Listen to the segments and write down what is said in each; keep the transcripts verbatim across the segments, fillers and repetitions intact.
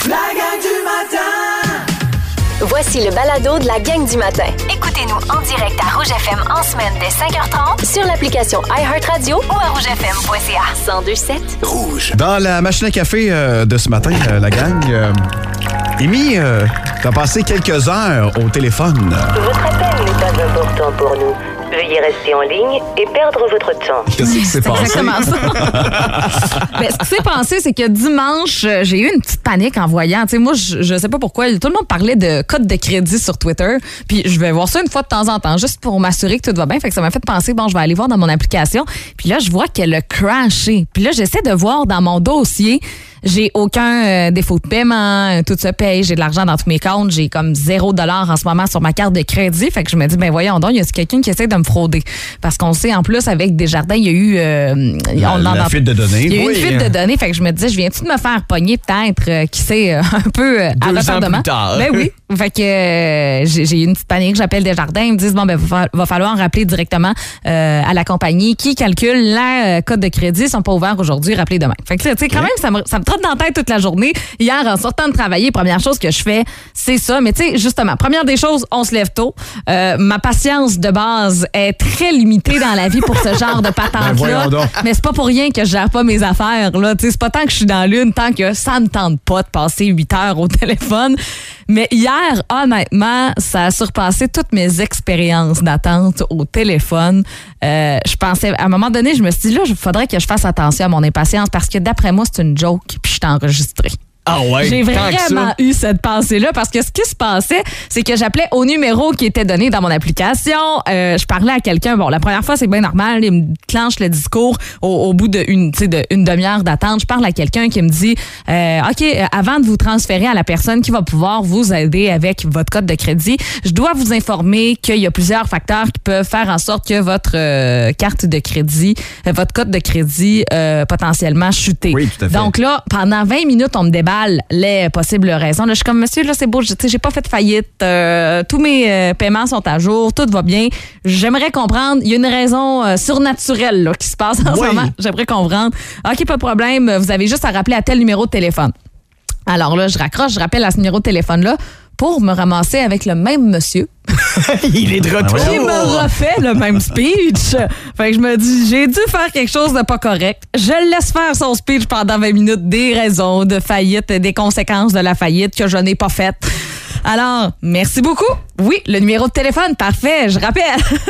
La gang du matin! Voici le balado de la gang du matin. Écoutez-nous en direct à Rouge F M en semaine dès cinq heures trente sur l'application iHeartRadio ou à rouge f m point c a. cent deux sept Rouge. Dans la machine à café euh, de ce matin, euh, la gang, euh, Amy, euh, t'as passé quelques heures au téléphone. Votre appel n'est pas important pour nous. Veuillez rester en ligne et perdre votre temps. Qu'est-ce qui s'est C'est passé? exactement ça. Ben, ce qui s'est passé, c'est que dimanche, j'ai eu une petite panique en voyant. Tu sais, moi, je, je sais pas pourquoi. Tout le monde parlait de code de crédit sur Twitter. Puis je vais voir ça une fois de temps en temps, juste pour m'assurer que tout va bien. Fait que ça m'a fait penser, bon, je vais aller voir dans mon application. Puis là, je vois qu'elle a crashé. Puis là, j'essaie de voir dans mon dossier. J'ai aucun euh, défaut de paiement, euh, tout se paye, j'ai de l'argent dans tous mes comptes, j'ai comme zéro dollar en ce moment sur ma carte de crédit. Fait que je me dis, ben voyons donc, il y a quelqu'un qui essaie de me frauder. Parce qu'on sait, en plus, avec Desjardins, il y a eu... Euh, La, on la en, fuite de données. il y a eu Oui. une fuite de données. Fait que je me disais, je viens-tu de me faire pogner peut-être, euh, qui sait, euh, un peu euh, à Deux ans retardement? plus tard. Ben oui. Fait que euh, j'ai, j'ai eu une petite panique, j'appelle Desjardins, ils me disent, bon, ben va, va falloir rappeler directement euh, à la compagnie qui calcule la euh, code de crédit. Ils sont pas ouverts aujourd'hui, rappelez demain. Fait que tu sais, quand même, ça me, ça me trotte dans la tête toute la journée. Hier, en sortant de travailler, première chose que je fais, c'est ça. Mais tu sais, justement, première des choses, on se lève tôt. Euh, ma patience de base est très limitée dans la vie pour ce genre de Ben, patente-là. voyons donc. Mais c'est pas pour rien que je gère pas mes affaires. Là. Tu sais, c'est pas tant que je suis dans l'une, tant que ça me tente pas de passer huit heures au téléphone. Mais hier, honnêtement, ça a surpassé toutes mes expériences d'attente au téléphone. Euh, je pensais, à un moment donné, je me suis dit, là, il faudrait que je fasse attention à mon impatience parce que d'après moi, c'est une joke puis je suis enregistrée. Ah ouais, J'ai tant que vraiment ça. eu cette pensée-là parce que ce qui se passait, c'est que j'appelais au numéro qui était donné dans mon application. Euh, je parlais à quelqu'un. Bon, la première fois, c'est bien normal. Il me clenche le discours au, au bout d'une de une demi-heure d'attente. Je parle à quelqu'un qui me dit euh, OK, euh, avant de vous transférer à la personne qui va pouvoir vous aider avec votre code de crédit, je dois vous informer qu'il y a plusieurs facteurs qui peuvent faire en sorte que votre euh, carte de crédit, euh, votre code de crédit euh, potentiellement chuté. Oui, tout à fait. Donc là, pendant vingt minutes, on me déballe les possibles raisons. Là, je suis comme, monsieur, là, c'est beau, je, j'ai pas fait de faillite. Euh, tous mes euh, paiements sont à jour, tout va bien. J'aimerais comprendre, il y a une raison euh, surnaturelle là, qui se passe en Oui. ce moment. J'aimerais comprendre. OK, pas de problème, vous avez juste à rappeler à tel numéro de téléphone. Alors là, je raccroche, je rappelle à ce numéro de téléphone-là pour me ramasser avec le même monsieur. Il est de retour. Il me refait le même speech. Fait que je me dis, j'ai dû faire quelque chose de pas correct. Je le laisse faire son speech pendant vingt minutes, des raisons de faillite, des conséquences de la faillite que je n'ai pas faites. Alors, merci beaucoup. Oui, le numéro de téléphone, parfait, je rappelle.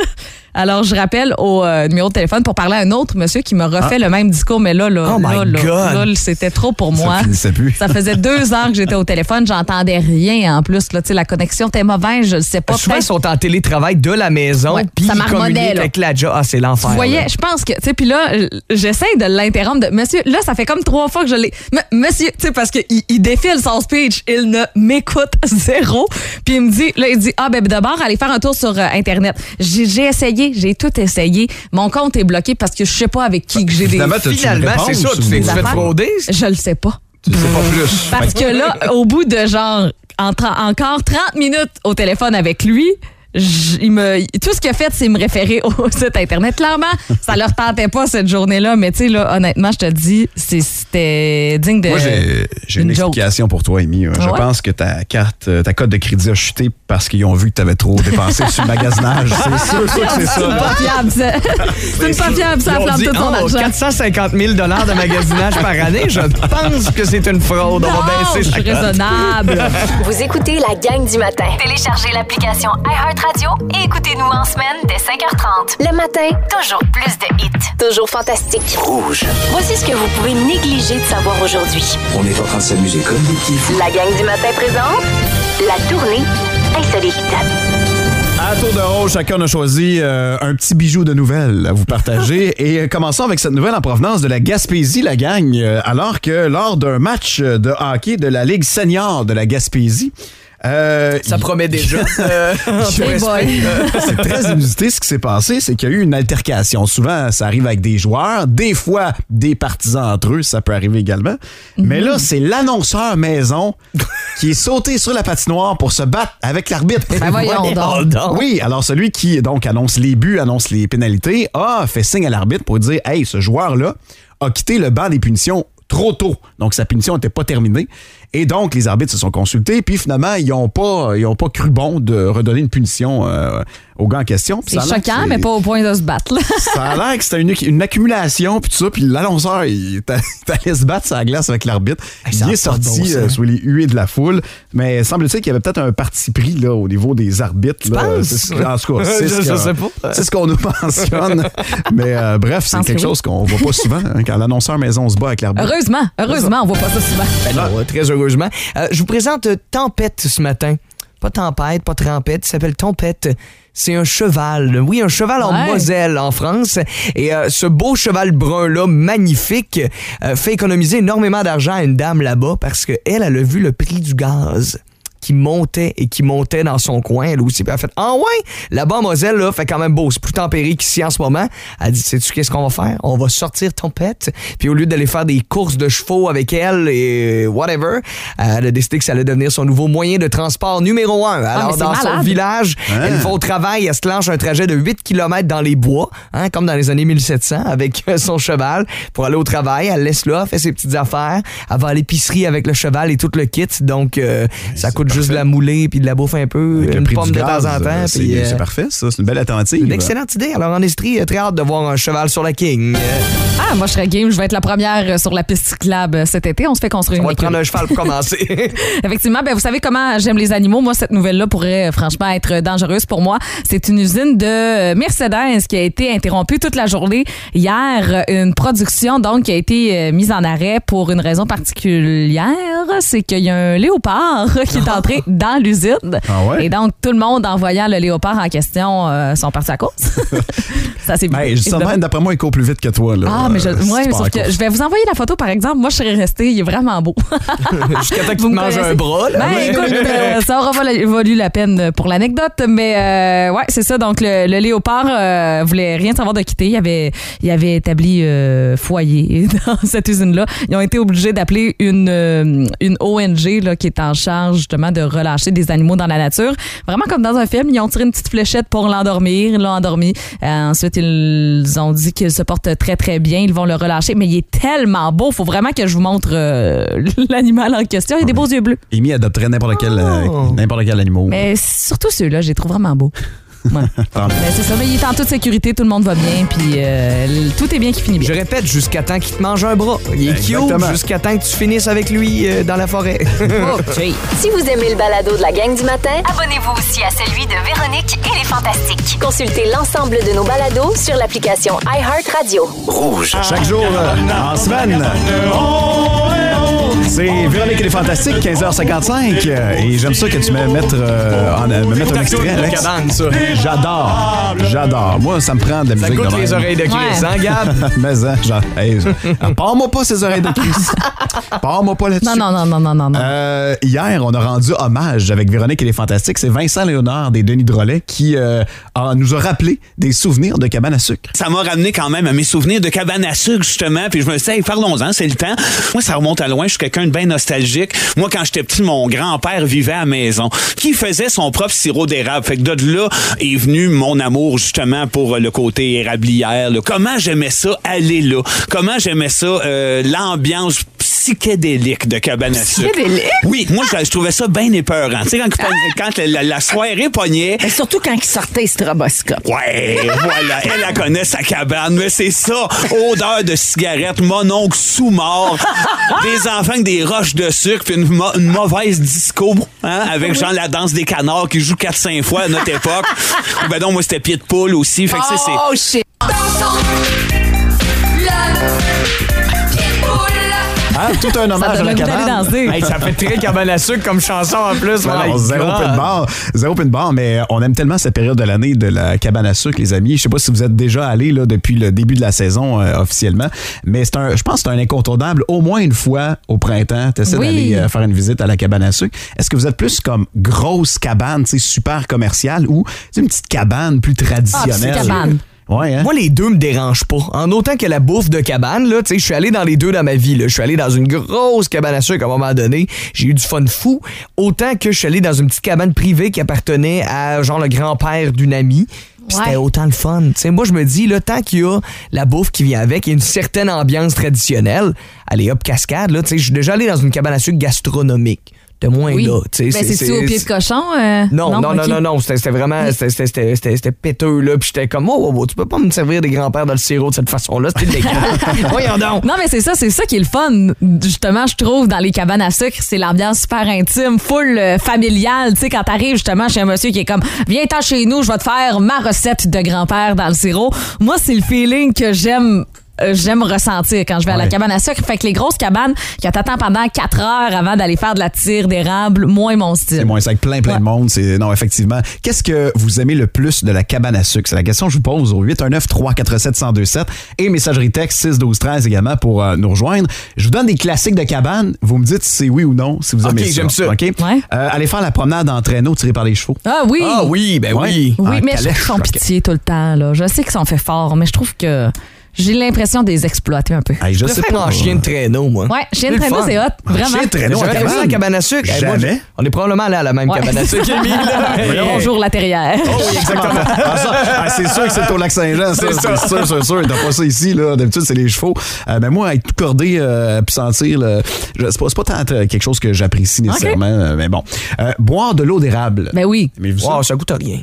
Alors, je rappelle au euh, numéro de téléphone pour parler à un autre monsieur qui me refait le même discours, mais là, là, Oh my là, là, God. là, c'était trop pour moi. Ça finissait plus. Ça faisait deux heures que j'étais au téléphone, j'entendais rien en plus. Là, tu sais, la connexion était mauvaise, je ne sais pas. Souvent, ils peut-être- sont en télétravail de la maison, Ouais, puis ça ils marmonnait, communiquent là. avec la job. Ah, c'est l'enfer. Vous voyez, là. je pense que, tu sais, puis là, j'essaie de l'interrompre. De, monsieur, là, ça fait comme trois fois que je l'ai. M- Monsieur, tu sais, parce qu'il il défile son speech, il ne m'écoute zéro. Puis il me dit, là, il dit, ah, ben d'abord, allez faire un tour sur euh, Internet. J'ai, j'ai essayé, j'ai tout essayé. Mon compte est bloqué parce que je sais pas avec qui que j'ai des. Évidemment, t'as-tu une Finalement, réponse c'est ça, tu ou- t'es des fait affaires? frauder? Je le sais pas. Tu sais pas plus. Parce que là, au bout de genre, entre, encore trente minutes au téléphone avec lui, j- il me, tout ce qu'il a fait, c'est me référer au site Internet. Clairement, ça leur tentait pas cette journée-là, mais tu sais, là, honnêtement, je te dis, c'est- c'était digne de. Moi, j'ai, j'ai une, une joke. explication pour toi, Amy. Je Ouais. pense que ta carte, euh, ta cote de crédit a chuté parce qu'ils ont vu que tu avais trop dépensé sur le magasinage. C'est sûr, sûr que c'est ça. C'est là. pas fiable, ça. C'est une pas fiable, ça Ils ont flamme dit, tout son oh, argent. quatre cent cinquante mille dollars de magasinage par année. Je pense que c'est une fraude. On Non, va je baisser suis la cote. raisonnable. Vous écoutez la gang du matin. Téléchargez l'application iHeartRadio et écoutez-nous en semaine dès cinq heures trente. Le matin, Toujours plus de hits. toujours fantastique. Rouge. Voici ce que vous pouvez négliger de savoir aujourd'hui. On est en train de s'amuser comme des petits fous. La gang du matin présente la tournée insolite. À tour de rôle, chacun a choisi euh, un petit bijou de nouvelles à vous partager. Et euh, commençons avec cette nouvelle en provenance de la Gaspésie, la gang. Euh, alors que lors d'un match de hockey de la Ligue senior de la Gaspésie, euh, Ça promet déjà. Euh, Hey boy. c'est très inusité ce qui s'est passé, c'est qu'il y a eu une altercation. Souvent, ça arrive avec des joueurs, des fois des partisans entre eux, ça peut arriver également. Mais là, c'est l'annonceur maison qui est sauté sur la patinoire pour se battre avec l'arbitre. Ben voyons donc. donc. Oui, alors celui qui donc annonce les buts, annonce les pénalités, a fait signe à l'arbitre pour dire « Hey, ce joueur-là a quitté le banc des punitions trop tôt. » Donc, sa punition n'était pas terminée. Et donc, les arbitres se sont consultés, puis finalement, ils n'ont pas, ils ont pas cru bon de redonner une punition euh, au gars en question. C'est choquant, mais pas au point de se battre. Là. Ça a l'air que c'était une, une accumulation, puis tout ça, puis l'annonceur, il est allé se battre sur la glace avec l'arbitre. Hey, il est sorti bon, euh, sous les huées de la foule, mais semble-t-il qu'il y avait peut-être un parti pris là, au niveau des arbitres. Tu là. penses? C'est ce, en tout cas, c'est je, ce, je que, sais pas. c'est ce qu'on nous mentionne. Mais euh, bref, c'est quelque chose qu'on voit pas souvent, hein, quand l'annonceur maison se bat avec l'arbitre. Heureusement, heureusement, on voit pas ça souvent. Ben non, euh, très heureusement. Euh, je vous présente euh, Tempête ce matin. Pas tempête, pas trempette, il s'appelle Tempête. C'est un cheval. Oui, un cheval en ouais. Moselle, en France. Et euh, ce beau cheval brun-là, magnifique, euh, fait économiser énormément d'argent à une dame là-bas parce qu'elle, elle a vu le prix du gaz qui montait et qui montait dans son coin. Elle aussi, puis elle a fait « Ah ouais! Là-bas en Moselle, là, fait quand même beau. C'est plus tempéré qu'ici en ce moment. » Elle dit « Sais-tu qu'est-ce qu'on va faire? On va sortir Tempête. » Puis au lieu d'aller faire des courses de chevaux avec elle et whatever, elle a décidé que ça allait devenir son nouveau moyen de transport numéro un. Alors, ah, dans malade. son village, hein? Elle va au travail, elle se lance un trajet de huit kilomètres dans les bois, hein, comme dans les années mille sept cents, avec son cheval pour aller au travail. Elle laisse là, fait ses petites affaires. Elle va à l'épicerie avec le cheval et tout le kit. Donc, euh, ça coûte juste de la moulée puis de la bouffe un peu, Avec une pomme de gaz, temps en temps. C'est, puis, euh, c'est parfait, ça. C'est une belle alternative. une excellente idée. Alors, en Estrie, très hâte de voir un cheval sur la King. Ah, moi, je serais game. Je vais être la première sur la piste cyclable cet été. On se fait construire On une va te écurie. prendre un cheval pour commencer. Effectivement, ben vous savez comment j'aime les animaux. Moi, cette nouvelle-là pourrait euh, franchement être dangereuse pour moi. C'est une usine de Mercedes qui a été interrompue toute la journée hier. Une production donc qui a été euh, mise en arrêt pour une raison particulière. C'est qu'il y a un léopard qui est entré dans l'usine. Ah ouais? Et donc, tout le monde, en voyant le léopard en question, euh, sont partis à cause. Ça, c'est Ben, justement, d'après moi, il court plus vite que toi. Là. Ah, mais je, Euh, ouais, si tu sauf pars à que je vais vous envoyer la photo, par exemple. Moi, je serais restée. Il est vraiment beau. Jusqu'à temps que tu Vous te me manges un connaissez? bras. Là. Ben, Ouais. écoute, euh, ça aura valu, valu la peine pour l'anecdote, mais euh, ouais, c'est ça. Donc, le, le léopard euh, voulait rien savoir de quitter. Il avait, il avait établi euh, foyer dans cette usine-là. Ils ont été obligés d'appeler une, euh, une O N G là, qui est en charge justement de relâcher des animaux dans la nature. Vraiment comme dans un film, ils ont tiré une petite fléchette pour l'endormir. Ils l'ont endormi. Euh, ensuite, ils ont dit qu'il se porte très, très bien. Ils vont le relâcher, mais il est tellement beau. Faut vraiment que je vous montre euh, l'animal en question. Il a des beaux yeux bleus. Amy adopterait n'importe quel, euh, n'importe quel animal. Mais surtout ceux-là, je les trouve vraiment beaux. Ouais. Ah. Mais c'est ça, mais il est en toute sécurité, tout le monde va bien, puis euh, tout est bien qui finit bien. Je répète, jusqu'à temps qu'il te mange un bras. Il est Exactement. cute jusqu'à temps que tu finisses avec lui euh, dans la forêt. OK. Si vous aimez le balado de la gang du matin, Abonnez-vous aussi à celui de Véronique et les Fantastiques. consultez l'ensemble de nos balados sur l'application iHeartRadio. Rouge. Chaque jour, euh, en semaine. C'est Véronique et les Fantastiques, quinze heures cinquante-cinq. euh, Et j'aime ça que tu me mettes, euh, en, me mettes un extrait, Alex. Cabane, ça. J'adore. J'adore. Moi, ça me prend de la Ça musique. goûte de les même. oreilles de Chris, Ouais. hein, Gab? Mais, hein, genre, hey, je- pars-moi pas ces oreilles de Chris. Pars-moi pas là-dessus. Non, non, non, non, non, non. non. Euh, hier, on a rendu hommage avec Véronique et les Fantastiques. C'est Vincent Léonard des Denis Drolet qui euh, a- nous a rappelé des souvenirs de cabane à sucre. Ça m'a ramené quand même à mes souvenirs de cabane à sucre, justement. Puis je me suis dit, hey, parlons-en, c'est le temps. Moi, ça remonte à loin. Je suis quelqu'un de bien nostalgique. Moi, quand j'étais petit, mon grand-père vivait à la maison, qui faisait son propre sirop d'érable. Fait que de là est venu mon amour, justement, pour le côté érablière. Là. Comment j'aimais ça, aller là. Comment j'aimais ça, euh, l'ambiance psychédélique de cabane à sucre. Psychédélique? Oui, moi, je, je trouvais ça bien épeurant. Tu sais, quand, quand la, la soirée pognait... Mais surtout quand il sortait stroboscope. Ouais, voilà, elle, elle connaît sa cabane, mais c'est ça, odeur de cigarette, mononcle sous-mort, des enfants avec des roches de sucre, puis une, mo- une mauvaise disco, hein, avec genre la danse des canards qui joue quatre cinq fois à notre époque. Ben donc, moi, c'était pied de poule aussi, fait que c'est... c'est- Oh shit! Hein? Tout un hommage à donne la le goût d'aller cabane. danser. Hey, ça fait très cabane à sucre comme chanson en plus. Non, My zéro God. pin bar. Zéro pin bar, mais on aime tellement cette période de l'année de la cabane à sucre, les amis. Je sais pas si vous êtes déjà allés là, depuis le début de la saison euh, officiellement, mais c'est un, je pense que c'est un incontournable. Au moins une fois au printemps, tu essaies Oui. d'aller euh, faire une visite à la cabane à sucre. Est-ce que vous êtes plus comme grosse cabane, tu sais, super commerciale, ou tu sais, une petite cabane plus traditionnelle? Ah, petite cabane. Ouais, hein? Moi, les deux me dérangent pas. En autant que la bouffe de cabane, là, tu sais, je suis allé dans les deux dans ma vie, là. Je suis allé dans une grosse cabane à sucre à un moment donné. J'ai eu du fun fou. Autant que je suis allé dans une petite cabane privée qui appartenait à, genre, le grand-père d'une amie. Puis Ouais. c'était autant le fun. T'sais, moi, je me dis, là, tant qu'il y a la bouffe qui vient avec et une certaine ambiance traditionnelle, allez hop, cascade, là, tu sais, je suis déjà allé dans une cabane à sucre gastronomique. De moins Oui. là. tu sais, Ben, c'est-tu au pied de cochon? euh? Non, non, non, ok. non, non, c'était c'était vraiment, c'était- c'était c'était- c'était- c'était péteux, là, puis j'étais comme, oh, oh, oh, tu peux pas me servir des grands-pères dans le sirop de cette façon-là, c'était illégal. Voyons donc. Non, mais c'est ça, c'est ça qui est le fun. Justement, je trouve, dans les cabanes à sucre, c'est l'ambiance super intime, full euh, familiale. Tu sais, quand t'arrives justement chez un monsieur qui est comme, viens-t'en chez nous, je vais te faire ma recette de grand-père dans le sirop. Moi, c'est le feeling que j'aime. euh, J'aime ressentir quand je vais à la Ouais. cabane à sucre. Fait que les grosses cabanes que t'attends pendant quatre heures avant d'aller faire de la tire d'érable, moins mon style. C'est moins ça, avec plein, plein Ouais. de monde. C'est, non, effectivement. Qu'est-ce que vous aimez le plus de la cabane à sucre? C'est la question que je vous pose au huit un neuf, trois quatre sept, un zéro deux sept et messagerie texte six douze treize également pour euh, nous rejoindre. Je vous donne des classiques de cabane. Vous me dites si c'est oui ou non, si vous Ok, aimez ça. j'aime ça. OK? Ouais. Euh, allez faire la promenade en traîneau tiré par les chevaux. Ah oui! Ah oui, ben Ouais. oui. Oui, En mais je trouve calèche, qu'ils font ok. pitié tout le temps. Là. Je sais qu'ils sont fait forts, mais je trouve que j'ai l'impression de les exploiter un peu. Hey, je Je sais préfère pas. en chien de traîneau, moi. Ouais, chien de C'est le traîneau, fun. c'est hot. Vraiment. Chien de traîneau J'avais en fait ça à la cabane? cabane à sucre. Hey, moi, Jamais. je- on est probablement allé à la même Ouais. cabane à sucre, Émilie, là. Mais- Bonjour la terrière. Oh oui, exactement. Ah, ça, ah, c'est sûr que c'est au Lac-Saint-Jean, ça. C'est sûr, c'est sûr. T'as pas ça ici, là. D'habitude, c'est les chevaux. Euh, mais moi, être tout cordé euh, puis sentir, le, je- c'est pas, c'est pas tant euh, quelque chose que j'apprécie nécessairement. euh, Mais bon. Euh, boire de l'eau d'érable. Ben oui. Mais vous Wow, ça coûte rien.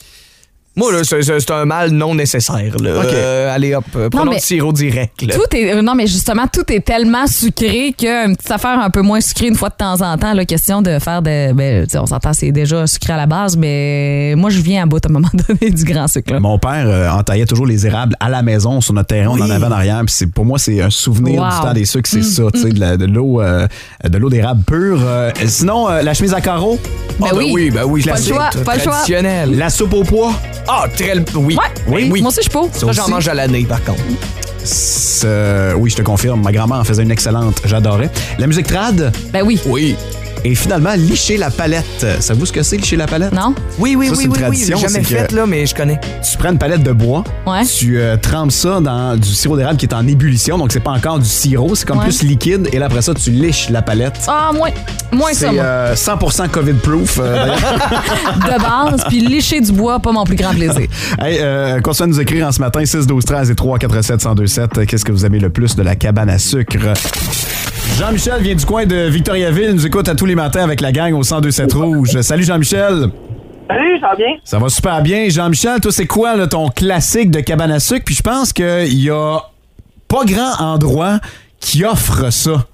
Moi, là, c'est c'est- c'est un mal non nécessaire. Là. OK. Euh, allez, hop, euh, prenons mais- du sirop direct. Là. Tout est, euh, non, mais justement, tout est tellement sucré qu'une petite affaire un peu moins sucrée une fois de temps en temps, la question de faire de. Ben, tu sais, on s'entend, c'est déjà sucré à la base, mais moi, je viens à bout à un moment donné du grand sucre. là. Mon père euh, entaillait toujours les érables à la maison sur notre terrain, on en Oui. avait en arrière. Puis c'est, pour moi, c'est un souvenir Wow. du temps des sucres, c'est ça, tu sais, de, la- de l'eau, euh, de l'eau d'érable pure. Euh, sinon, euh, la chemise à carreaux, Ben Ah, oui. oui, ben oui, Pas le classique, choix, pas le choix. traditionnel. la soupe au pois. Ah, très oui. Ouais. oui. Moi aussi, je peux. Ça, j'en aussi. mange à l'année, par contre. C'est- euh, oui, je te confirme, ma grand-mère en faisait une excellente, j'adorais. La musique trad Ben oui. Oui. et finalement licher la palette. Savez-vous ce que c'est licher la palette? Non? Oui, oui, Ça, oui, c'est une oui, oui. tradition, Jamais c'est fait, que- là, mais je connais. Tu prends une palette de bois, Ouais. tu euh, trempes ça dans du sirop d'érable qui est en ébullition, donc c'est pas encore du sirop, c'est comme Ouais. plus liquide, et là après ça, tu liches la palette. Ah, moins, moins ça, C'est moi. euh, cent pour cent COVID-proof. euh, d'ailleurs. De base, puis lécher du bois, pas mon plus grand plaisir. Hey, euh, continuez de nous écrire en ce matin, six douze treize et trois quatre sept, un zéro deux sept. Qu'est-ce que vous aimez le plus de la cabane à sucre? Jean-Michel vient du coin de Victoriaville, nous écoute à tous les matins avec la gang au cent deux sept Rouge. Salut Jean-Michel. Salut, ça va bien? Ça va super bien. Jean-Michel, toi, c'est quoi là, ton classique de cabane à sucre? Puis je pense qu'il y a pas grand endroit qui offre ça.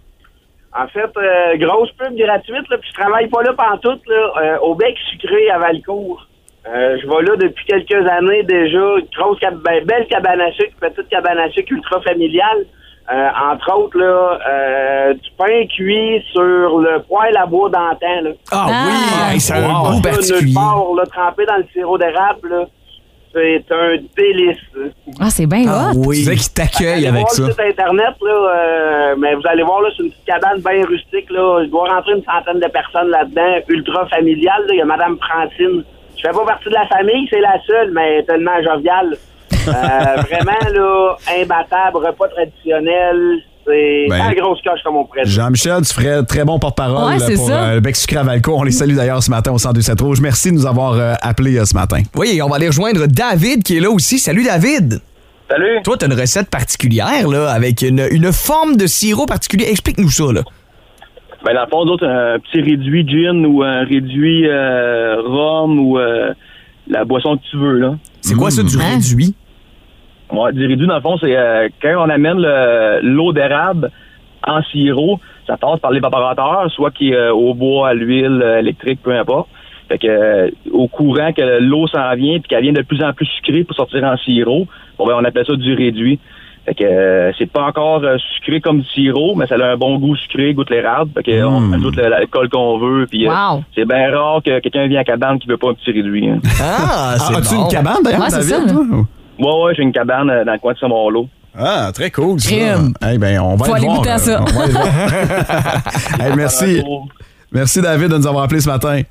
En fait, euh, grosse pub gratuite, là, puis je travaille pas là pantoute, là, euh, au Bec Sucré à Valcourt. Euh, je vais là depuis quelques années déjà. Grosse, cab- ben, belle cabane à sucre, petite cabane à sucre ultra familiale. Euh, entre autres, là, euh, du pain cuit sur le poêle à bois d'antan. Là. Ah, Ah. oui, hey, c'est un Wow. goût Ça, particulier. nulle part, là, trempé dans le sirop d'érable, là. C'est un délice. là. Ah, c'est bien Ah hot. Tu oui. disais qu'il t'accueille Allez avec voir ça. le site internet, là, euh, mais vous allez voir, là, c'est une petite cabane bien rustique, là. Il doit rentrer une centaine de personnes là-dedans, ultra familiale, là. Il y a Madame Francine. Je fais pas partie de la famille, c'est la seule, mais tellement joviale. Euh, vraiment, là, imbattable, repas traditionnel. C'est Ben, la grosse coche, comme on pourrait dire. Jean-Michel, tu ferais très bon porte-parole Ouais, là, c'est pour ça. euh, le Bec Sucré à Valcourt. On les salue d'ailleurs ce matin au cent deux sept Rouge. Merci de nous avoir euh, appelés euh, ce matin. Oui, on va aller rejoindre David qui est là aussi. Salut, David. Salut! Toi, t'as une recette particulière, là, avec une, une forme de sirop particulier. Explique-nous ça, là. Ben, dans le fond, d'autres, un petit réduit gin ou un réduit euh, rhum ou euh, la boisson que tu veux, là. C'est quoi ça, du Hein? réduit? Ouais, du réduit, dans le fond, c'est euh, quand on amène le- l'eau d'érable en sirop, ça passe par l'évaporateur, soit qui est euh, au bois, à l'huile, euh, électrique, peu importe. Fait que euh, au courant que l'eau s'en vient puis qu'elle vient de plus en plus sucrée pour sortir en sirop, bon, ben, on appelle ça du réduit. Fait que euh, c'est pas encore euh, sucré comme du sirop, mais ça a un bon goût sucré, goûte l'érable. Fait que on ajoute le- l'alcool qu'on veut. Puis euh, Wow. c'est bien rare que quelqu'un vienne à cabane qui veut pas un petit réduit. Hein. Ah, c'est Ah, as-tu bon. une cabane d'ailleurs, Ouais, c'est David? ça, là. toi? Ouais, ouais, j'ai une cabane euh, dans le coin de Saint-Malo. Ah, très cool, ça. Crime. Eh ben, on va Faut aller aller voir, goûter à euh, ça. on va aller voir. Hey, merci. Merci, David, de nous avoir appelés ce matin.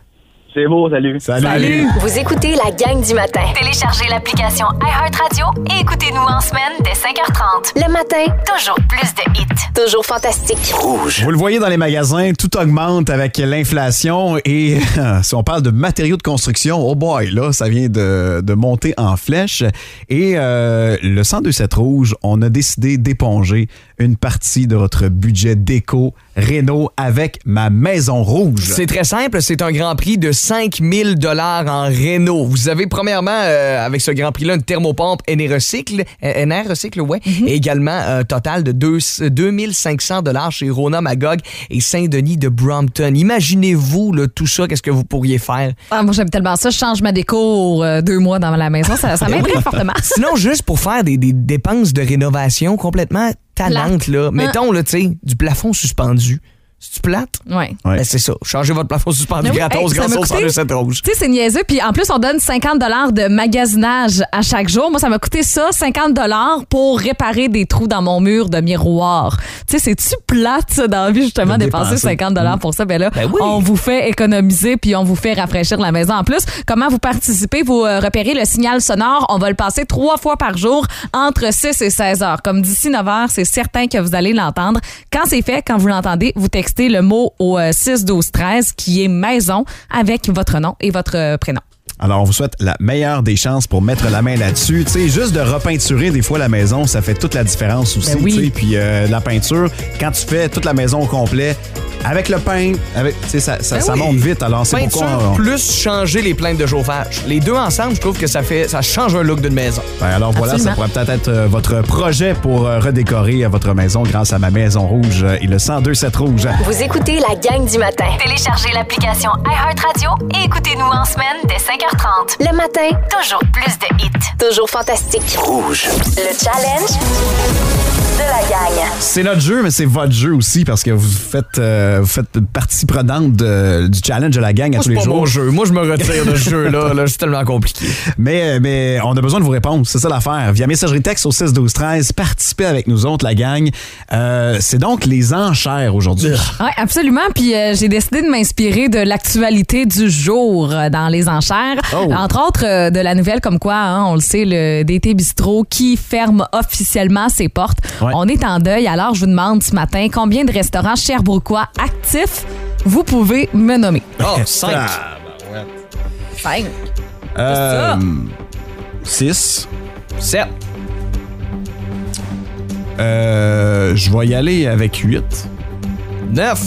C'est beau, salut. Salut. Salut. Vous écoutez la gang du matin. Téléchargez l'application iHeartRadio et écoutez-nous en semaine dès cinq heures trente. Le matin, toujours plus de hits. Toujours fantastique. Rouge. Vous le voyez dans les magasins, tout augmente avec l'inflation et si on parle de matériaux de construction, oh boy, là, ça vient de, de monter en flèche. Et euh, le cent deux sept Rouge, on a décidé d'éponger une partie de votre budget déco réno avec ma maison rouge. C'est très simple, c'est un grand prix de cinq mille dollars en réno. Vous avez premièrement, euh, avec ce grand prix-là, une thermopompe Enerrecycle, Enerrecycle, ouais, mm-hmm. et également un total de deux mille cinq cents dollars chez Rona Magog et Saint-Denis de Brompton. Imaginez-vous là, tout ça, qu'est-ce que vous pourriez faire? Ah, moi, j'aime tellement ça. Je change ma déco euh, deux mois dans la maison. Ça, ça m'aiderait fortement. Sinon, juste pour faire des, des dépenses de rénovation complètement talentes, là. Mettons, là, tu sais, du plafond suspendu. C'est-tu plate? Oui. Ouais. Ben, c'est ça. Changez votre plafond suspendu oui, gratos hey, grâce au coûté, cent deux sept Rouge. Tu sais, c'est niaiseux. Puis en plus, on donne cinquante dollars de magasinage à chaque jour. Moi, ça m'a coûté ça, cinquante dollars pour réparer des trous dans mon mur de miroir. Tu sais, c'est-tu plate, ça, dans la vie, justement, de dépenser cinquante dollars pour ça? Ben là, ben oui. on vous fait économiser puis on vous fait rafraîchir la maison. En plus, comment vous participez? Vous euh, repérez le signal sonore. On va le passer trois fois par jour entre six et seize heures. Comme d'ici neuf heures, c'est certain que vous allez l'entendre. Quand c'est fait, quand vous l'entendez, vous textez le mot au six douze treize qui est maison avec votre nom et votre prénom. Alors, on vous souhaite la meilleure des chances pour mettre la main là-dessus. Tu sais, juste de repeinturer des fois la maison, ça fait toute la différence aussi. Ben oui. Tu sais, puis euh, la peinture, quand tu fais toute la maison au complet, avec le pain, avec, tu sais, ça, ça, ben ça oui. monte vite. Alors, c'est Peinture pourquoi on... plus changer les plaintes de chauffage. Les deux ensemble, je trouve que ça fait, ça change un look d'une maison. Ben alors voilà, Absolument. ça pourrait peut-être être euh, votre projet pour euh, redécorer euh, votre maison grâce à ma maison rouge euh, et le cent deux sept Rouge. Vous écoutez la gang du matin. Téléchargez l'application iHeartRadio et écoutez-nous en semaine dès cinq heures trente. Le matin, toujours plus de hits. Toujours fantastique. Rouge. Le challenge de la gang. C'est notre jeu, mais c'est votre jeu aussi parce que vous faites, euh, vous faites partie prenante de- du challenge de la gang à Moi, tous c'est les pas jours. mon jeu. Moi, je me retire de ce jeu-là. Là, c'est tellement compliqué. Mais, mais on a besoin de vos réponses, c'est ça l'affaire. Via messagerie texte au six douze treize, participez avec nous autres, la gang. Euh, c'est donc les enchères aujourd'hui. Oui, absolument. Puis euh, j'ai décidé de m'inspirer de l'actualité du jour euh, dans les enchères. Oh. Entre autres, euh, de la nouvelle comme quoi, hein, on le sait, le D T Bistrot qui ferme officiellement ses portes. Ouais. On est en deuil. Alors, je vous demande ce matin combien de restaurants sherbrookois actifs vous pouvez me nommer. Oh, cinq. Cinq. Euh, six. sept. Euh, je vais y aller avec huit. neuf.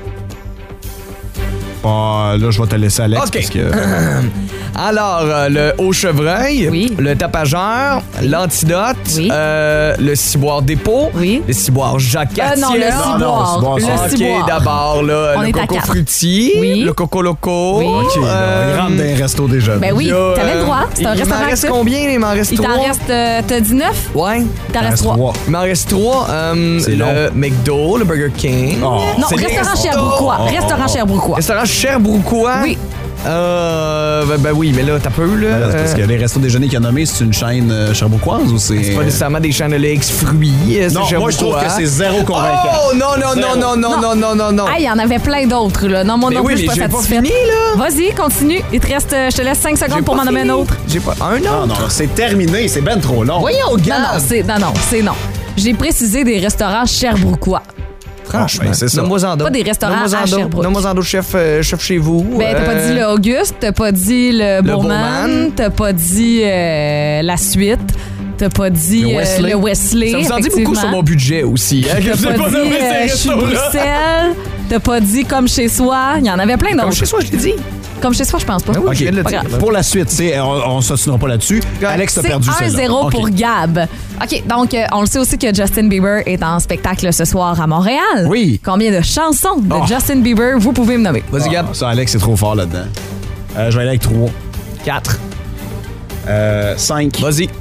Ah, là, je vais te laisser, Alex, OK. parce que... Alors, euh, le haut chevreuil, Oui. le tapageur, l'antidote, Oui. euh, le ciboire dépôt, Oui. le ciboire Jacques Euh, non, le Cartier. Non, non, ciboire. ciboire, Le c'est- OK, ciboire. d'abord, là, On le est à coco quatre. frutti, Oui. le coco loco. Oui. OK, là, Euh, il rentre dans les restos déjà. Ben oui, il y a, t'avais le droit. C'est un il restaurant m'en reste actif. combien? Il m'en reste Il trois. t'en reste, euh, t'as dit neuf? Ouais. Il t'en reste trois. Il m'en reste trois. Euh, C'est le long. McDo, le Burger King. Oh. Non, C'est des restaurant restos. Sherbrookois. Oh, oh, Restaurant oh. Sherbrookois. Restaurant Sherbrookois. Oui. Euh, ben, ben oui, mais là, t'as peu, là. Ben là, c'est parce Euh, que les restos déjeuner qu'il a nommés, c'est une chaîne euh, sherbrookoise ou c'est... C'est pas nécessairement des chaînes de Lex fruits. euh, c'est Non, moi, je trouve Sherbrookois. que c'est zéro convaincant. Oh, non, non, non, non, non, non, non, non, non. Ah, il y en avait plein d'autres, là. Non, moi Mais non oui, plus, je mais suis pas j'ai pas satisfaite. fini, là. Vas-y, continue. Il te reste, euh, je te laisse cinq J'ai secondes pour pas m'en nommer un fini. autre. J'ai pas un Non, autre. non, c'est terminé, c'est ben trop long. Voyons, Non, non, Gab. c'est non, non, c'est non. J'ai précisé des restaurants Sherbrookois. Franchement, ben, c'est ça. Nomme-moi en d'autres. Pas des restaurants Nomme-moi en à d'autres. Sherbrooke. Nomme-moi en d'autres, chef, euh, chef chez vous. Ben, t'as pas Euh, dit le Auguste, t'as pas dit le, Bourman, Bourman. t'as pas dit euh, la suite, t'as pas dit Le euh, Wesley. le Wesley. Ça vous en dit beaucoup effectivement. sur mon budget aussi. Hein, que T'as je pas sais pas dit nommer ces euh, je suis restos-là. Bruxelles, t'as pas dit comme chez soi. Il y en avait plein d'autres. Comme chez soi, je l'ai dit. Comme chez soi, je pense pas. Ben oui, je viens de le Pas dire. grave. Pour la suite, c'est- on, on s'obstinera pas là-dessus. Alex a C'est perdu un celle-là. zéro OK. pour Gab. OK, donc euh, on le sait aussi que Justin Bieber est en spectacle ce soir à Montréal. Oui. Combien de chansons de Oh. Justin Bieber vous pouvez me nommer? Vas-y, Gab. Ah, ça, Alex, c'est trop fort là-dedans. Euh, je vais aller avec trois. Quatre. Euh, cinq. Vas-y.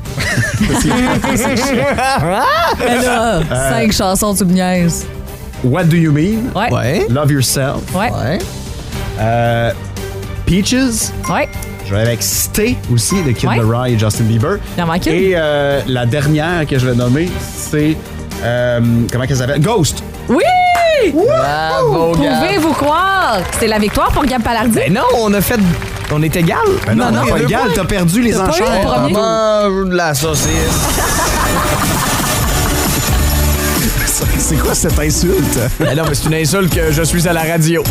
Ben là, cinq chansons, tu me niaises. What do you mean? Ouais. Ouais. Love yourself. Ouais. Ouais. Euh, Peaches. Ouais. Je vais aller avec Stay aussi de Kid Ouais. Laroi et Justin Bieber. Il en manque une. Et euh, la dernière que je vais nommer, c'est. euh, comment qu'elle s'appelle? Ghost. Oui! Bravo, Gab. Pouvez-vous croire? C'est la victoire pour Gab Palardi? Ben non, on a fait... On est égal. Ben non, non, on est pas égal. T'as perdu les T'as pas eu enchères. le premier? Mange de la saucisse. C'est quoi cette insulte? Ben non, mais c'est une insulte que je suis à la radio.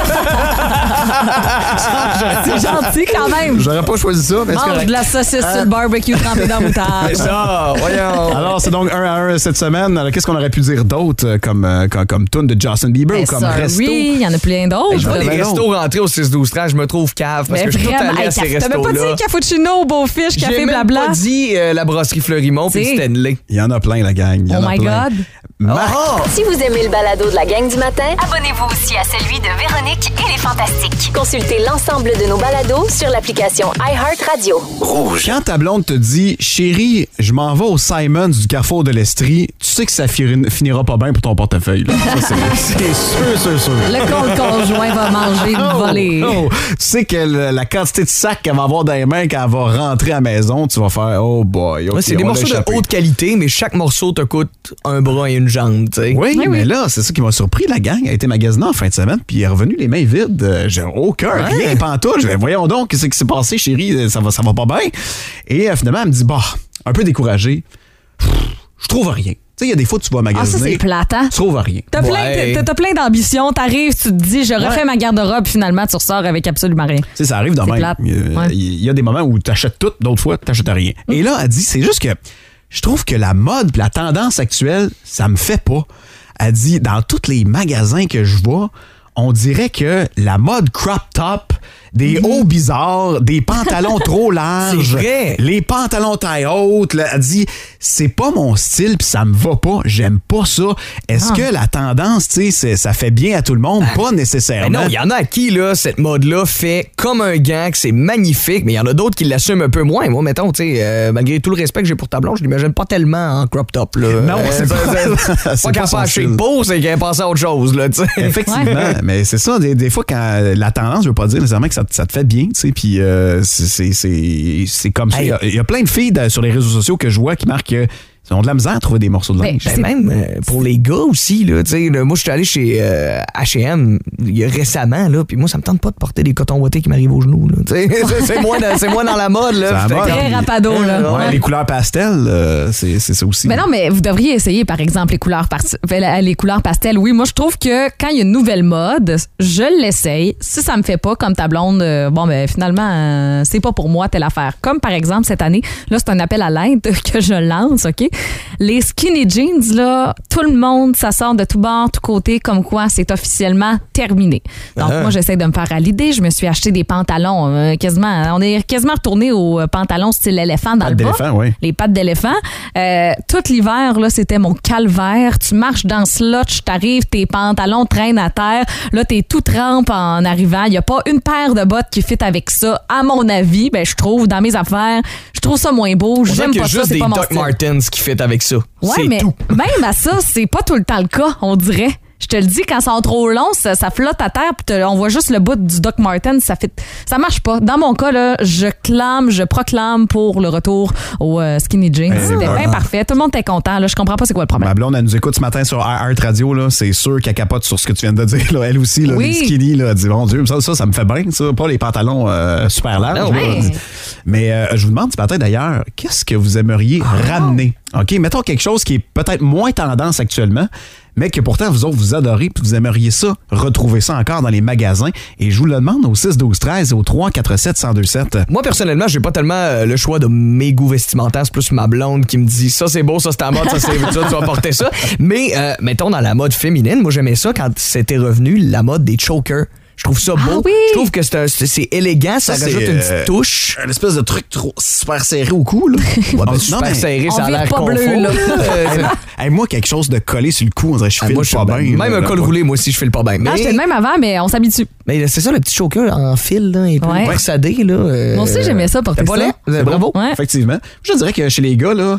C'est gentil quand même. J'aurais pas choisi ça, mais c'est Mange correct. de la saucisse sur le barbecue trempée dans la moutarde. C'est ça, voyons. Alors, c'est donc un à un cette semaine. Alors, qu'est-ce qu'on aurait pu dire d'autre euh, comme, euh, comme, comme tune de Justin Bieber ou comme Ben, resto? Oui, il y en a plein d'autres. Je vois les ben non. restos rentrer au six douze treize, je me trouve cave parce Mais que je suis tout vraiment, allé à hey, ces caf- T'avais pas restos-là. dit cappuccino, beau fiche, café J'ai même blabla? pas dit euh, la brasserie Fleurimont puis T'sais. Stanley. Il y en a plein, la gang. Il y en Oh a my plein. God. Marc, Si vous aimez le balado de la gang du matin, Abonnez-vous aussi à celui de Véronique et les Fantastiques. consultez l'ensemble de nos balados sur l'application iHeartRadio. quand ta blonde te dit « Chérie, je m'en vais au Simons du Carrefour de l'Estrie », tu sais que ça fi- finira pas bien pour ton portefeuille. Là. Ça, c'est, c'est sûr, sûr, sûr. Le compte conjoint va manger une volée. Oh, tu sais que le- la quantité de sacs qu'elle va avoir dans les mains quand elle va rentrer à la maison, tu vas faire « Oh boy, OK, Ouais, c'est des on l'a morceaux échappé. de haute qualité, mais chaque morceau te coûte un bras et une jambe, tu sais. Oui, Oui, mais oui. là, c'est ça qui m'a surpris. La gang a été magasinée en fin de semaine, puis elle est revenue les mains vides. Euh, J'ai aucun, rien, pantoute. Je vais, voyons donc, qu'est-ce qui s'est passé, chérie? Ça va, ça va pas bien. Et euh, finalement, elle me dit, bah, un peu découragée. Pff, Je trouve rien. Tu sais, il y a des fois, tu vas Ah, ça, magasiner. c'est plate, hein? Tu trouves rien. T'as plein, Ouais. t'as- t'as plein d'ambitions, t'arrives, tu te dis, je refais Ouais. ma garde-robe, puis finalement, tu ressors avec absolument rien. Tu sais, ça arrive de C'est même. plate. Il y a- Ouais. il y a des moments où tu achètes tout, d'autres fois, tu n'achètes rien. Et là, elle dit, c'est juste que je trouve que la mode pis la tendance actuelle, ça me fait pas. Elle dit, dans tous les magasins que je vois, on dirait que la mode crop top, des hauts bizarres, des pantalons trop larges, C'est vrai. les pantalons taille haute, là, elle dit, c'est pas mon style puis ça me va pas, j'aime pas ça. Est-ce Ah. que la tendance, tu sais, c'est- ça fait bien à tout le monde? Pas Ben nécessairement. non, il y en a à qui, là, cette mode-là fait comme un gant, que c'est magnifique, mais il y en a d'autres qui l'assument un peu moins. Moi, mettons, tu sais, euh, malgré tout le respect que j'ai pour ta blonde, je l'imagine pas tellement en crop top, là. Non, c'est pas- c'est pas pas qu'elle son passe chez style. Beau, c'est qu'elle passe à autre chose, là, tu sais. Effectivement, mais c'est ça, des, des fois, quand la tendance, je veux pas dire nécessairement que ça, ça te fait bien, tu sais, puis euh, c'est- c'est c'est- c'est comme ça. Il y a- il y, a plein de filles de- sur les réseaux sociaux que je vois qui marquent que ils ont de la misère à trouver des morceaux de Ben, linge. Ben, même euh, pour les gars aussi, là, tu sais, là, moi, je suis allé chez euh, H et M il y a récemment, là, puis moi, ça me tente pas de porter des cotons ouatés qui m'arrivent aux genoux, là, tu sais. C'est- c'est moins, dans- c'est moins dans la mode, là. C'est la Puis mode. t'es Très comme- rapado, là. Ouais, Ouais. les couleurs pastel, euh, c'est c'est ça aussi. Mais non, mais vous devriez essayer, par exemple, les couleurs, par- les couleurs pastel. Oui, moi, je trouve que quand il y a une nouvelle mode, je l'essaye. Si ça me fait pas, comme ta blonde, euh, bon, ben finalement, euh, c'est pas pour moi telle affaire. Comme par exemple, cette année, là, c'est un appel à l'aide que je lance, OK? Les skinny jeans, là, tout le monde, ça sort de tout bord, tout côté, comme quoi c'est officiellement terminé. Donc, Ah. moi, j'essaie de me faire à l'idée. Je me suis acheté des pantalons, euh, quasiment, on est quasiment retourné aux euh, pantalons style éléphant dans Pattes le bas. d'éléphant, oui. Les pattes d'éléphant. Euh, tout l'hiver, là, c'était mon calvaire. Tu marches dans ce lotch, t'arrives, tes pantalons traînent à terre. Là, t'es tout trempe en arrivant. Il n'y a pas une paire de bottes qui fit avec ça. À mon avis, ben, je trouve, dans mes affaires, je trouve ça moins beau. On dirait J'aime qu'il y pas a ça, juste c'est des pas mon Doc style. Martens qui fit avec ça. Ouais, c'est mais tout. même à ça, c'est pas tout le temps le cas, on dirait. Je te le dis, quand ça sont trop long, ça, ça flotte à terre, puis te- on voit juste le bout du Doc Martens, ça fait, ça marche pas. Dans mon cas, là, je clame, je proclame pour le retour au euh, skinny jeans. Ben, C'était voilà. bien parfait. Tout le monde était content. Là, je comprends pas c'est quoi le problème. Ma blonde, elle nous écoute ce matin sur Heart Radio, là. C'est sûr qu'elle capote sur ce que tu viens de dire, là. Elle aussi, là, Oui. les skinny, là. Elle dit, mon Dieu, ça, ça, ça me fait bien, ça. Pas les pantalons euh, super larges, Non, là. ouais. Elle dit. Mais euh, je vous demande ce matin, d'ailleurs, qu'est-ce que vous aimeriez ramener? OK, mettons quelque chose qui est peut-être moins tendance actuellement, mais que pourtant, vous autres, vous adorez, puis vous aimeriez ça, retrouver ça encore dans les magasins. Et je vous le demande au six douze treize, au trois quatre sept un zéro deux sept. Moi, personnellement, j'ai pas tellement euh, le choix de mes goûts vestimentaires. C'est plus ma blonde qui me dit ça, c'est beau, ça, c'est à mode, ça, c'est ça, tu vas porter ça. Mais, euh, mettons, dans la mode féminine, moi, j'aimais ça quand c'était revenu la mode des chokers. Je trouve ça beau. oui? Je trouve que c'est, un- c'est, c'est élégant, ça, Ça, rajoute c'est, une euh, petite touche. Un espèce de truc trop super serré au cou, là. Ouais, ben, Non, super mais- serré, on ça a vire l'air pas confort. bleu, là. Euh, Hey, moi, quelque chose de collé sur le cou, on dirait que je ah, file moi, je pas fais- bien. Même là, un col là. roulé, moi aussi, je file pas bien. Mais, Ah, j'étais le même avant, mais on s'habitue. mais c'est ça, le petit choker en fil, là, un peu Ouais. corsadé, là. euh, Moi aussi, j'aimais ça, porter t'as pas ça. laid? Vous avez- Bravo. Ouais. Effectivement. Je dirais que chez les gars, là,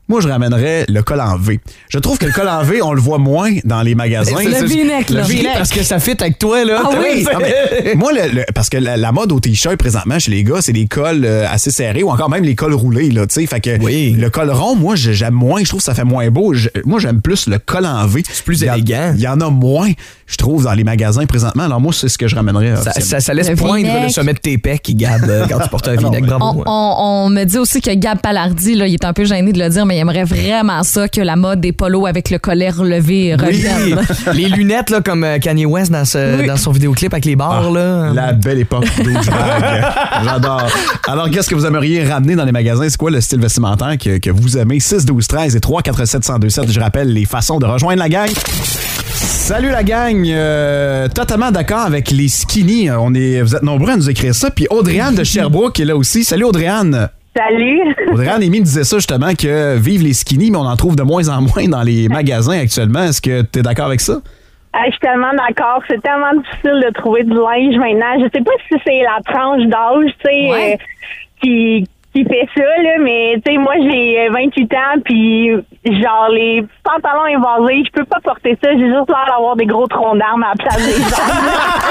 moi, je ramènerais le col en V. Je trouve que le col en V, on le voit moins dans les magasins. Le V-neck, là. Le V-neck, parce que ça fit avec toi, là. Ah oui? Non, mais moi, le, le- parce que la, la mode au t-shirt présentement chez les gars, c'est des cols euh, assez serrés ou encore même les cols roulés, là, tu sais. Fait que Oui. le col rond, moi, je- j'aime moins. Je trouve que ça fait moins beau. Je- moi, j'aime plus le col en V. C'est plus Il y a- élégant. Il y en a moins, je trouve, dans les magasins présentement. Alors moi, c'est ce que je ramènerais. Ça, officiellement. ça, ça laisse Le poindre V-neck. le sommet de tes pecs, Gab, euh, quand tu portes un V-neck. non, Bravo. On, on- on me dit aussi que Gab Palardi, là, il est un peu gêné de le dire, mais il aimerait vraiment ça, que la mode des polos avec le collet relevé Oui, revienne. les lunettes, là, comme euh, Kanye West dans, ce- Oui. dans son vidéoclip avec les barres, Ah, là. la belle époque douchebag. J'adore. Alors, qu'est-ce que vous aimeriez ramener dans les magasins? C'est quoi le style vestimentaire que, que vous aimez? six douze treize et trois quatre sept zéro deux sept. Je rappelle les façons de rejoindre la gang. Salut la gang! Euh, totalement d'accord avec les skinny. On est, vous êtes nombreux à nous écrire ça. Puis Audrey-Anne de Sherbrooke est là aussi. Salut Audrey-Anne! Salut. Audrey-Anne Amy me disait ça justement, que vive les skinny, mais on en trouve de moins en moins dans les magasins actuellement. Est-ce que tu es d'accord avec ça? Ah, je suis tellement d'accord. C'est tellement difficile de trouver du linge maintenant. Je sais pas si c'est la tranche d'âge, tu sais, Ouais. euh, qui qui fait ça, là, mais tu sais, moi j'ai euh, vingt-huit ans, puis genre les pantalons évasés, je peux pas porter ça. J'ai juste l'air d'avoir des gros troncs d'armes à la place des jambes.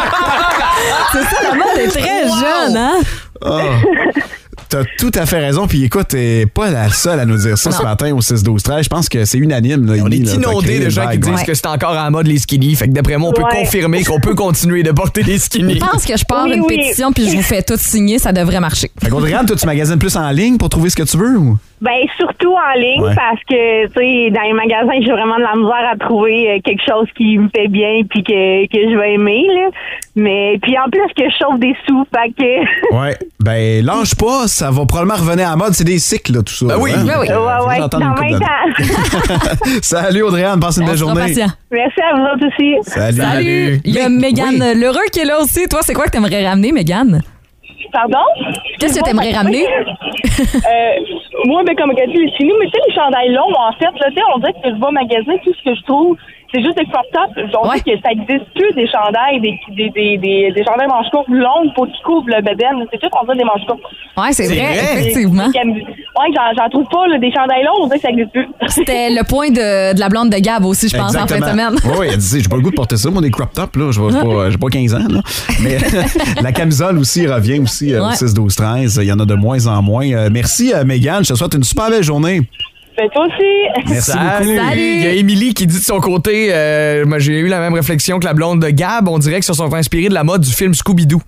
C'est ça, la mode est très jeune, hein? Ah. T'as tout à fait raison. Puis écoute, t'es pas la seule à nous dire ça ce matin au six douze treize. Je pense que c'est unanime. Là, On Amy, est là, t'as inondé créé de le gens qui vague, disent ouais. que c'est encore à la mode les skinny. Fait que d'après moi, on peut Ouais. confirmer qu'on peut continuer de porter des skinny. Je pense que je pars Oui, une oui. pétition puis je vous fais tout signer, ça devrait marcher. Fait qu'Audrey-Anne, toi, tu magasines plus en ligne pour trouver ce que tu veux? Ou? Ben surtout en ligne, Ouais. parce que tu sais, dans les magasins, j'ai vraiment de la misère à trouver euh, quelque chose qui me fait bien puis que, que je vais aimer, là. Mais puis en plus que je chauffe des sous, fait que Ouais. Ben, lâche pas, ça va probablement revenir à la mode. C'est des cycles, là, tout ça. Ben oui. hein? Ben oui. Fait que, ouais, faut ouais, s'entendre dans une couple vingt d'années. ans. Salut Audrey-Anne, passe une On belle sera journée. patient. Merci à vous autres aussi. Salut. Salut! Il y a Mais- Mégane oui. Lheureux qui est là aussi. Toi, c'est quoi que t'aimerais ramener, Mégane? Pardon? Qu'est-ce que t'aimerais ramener? euh, moi, ben, comme elle dit, les skinny, mais tu sais, les chandails longs, en fait, là, tu sais, on dirait que je vais magasiner, tout ce que je trouve, c'est juste des crop tops. On Ouais. dit que ça existe plus des chandails, des, des, des, des, des chandails manches courtes longues pour qu'ils couvrent le bedaine. C'est tout, on dirait des manches courtes. Ouais, c'est C'est vrai, vrai. effectivement. Ouais, j'en, j'en trouve pas, là, des chandails longs, on dirait que ça existe plus. C'était le point de, de la blonde de Gab aussi, je pense, en fin de semaine. Oui, oui, elle disait, j'ai pas le goût de porter ça, moi, des crop tops, là. J'ai pas, j'ai pas quinze ans, là. Mais la camisole aussi revient aussi euh, au Ouais. six douze treize. Il y en a de moins en moins. Euh, merci, euh, Mégane. Je te souhaite une super belle journée. Ben, toi aussi. Merci Salut. beaucoup. Salut. Il y a Émilie qui dit de son côté, euh, moi, j'ai eu la même réflexion que la blonde de Gab. On dirait qu'ils se sont inspirés de la mode du film Scooby-Doo.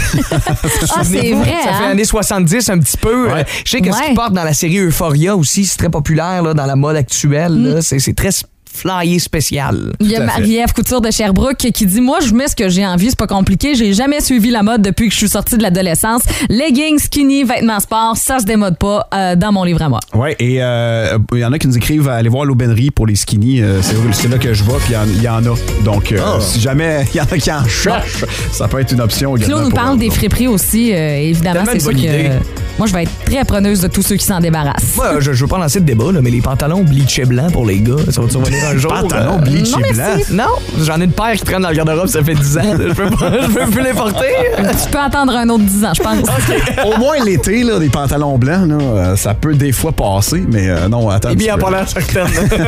Ah, c'est Souvenez-vous, vrai, Ça fait hein? années soixante-dix un petit peu. Ouais. Euh, je sais que ce Ouais. qu'ils portent dans la série Euphoria aussi, c'est très populaire là, dans la mode actuelle. Mm. là. C'est, c'est très flyé spécial. Il y a Tout à fait. Marie-Ève Couture de Sherbrooke qui dit « Moi, je mets ce que j'ai envie, c'est pas compliqué. J'ai jamais suivi la mode depuis que je suis sortie de l'adolescence. Leggings, skinny, vêtements sport, ça se démode pas euh, dans mon livre à moi. » Oui, et euh, il y en a qui nous écrivent à aller voir l'aubainerie pour les skinny. Euh, c'est, c'est là que je vais, puis il y en- il y, en a. Donc, euh, Ah. si jamais il y en a qui en cherchent, ça peut être une option également. Claude nous pour parle eux des autres. friperies aussi. euh, évidemment, Tellement c'est une sûr bonne que idée. euh, moi, je vais être très preneuse de tous ceux qui s'en débarrassent. Moi, je, je veux pas lancer de débat, là, mais les pantalons bleachés blancs pour les gars, ça va-tu revenir un jour? Pantalons euh, bleachés non, merci. blancs. Non, j'en ai une paire qui traîne dans le garde-robe, ça fait dix ans. Je peux, pas, je peux plus les porter. Tu peux attendre un autre dix ans, je pense. Au moins l'été, là, des pantalons blancs, là, euh, ça peut des fois passer, mais euh, non, attends. Eh un bien, petit pas peu. l'air certaine.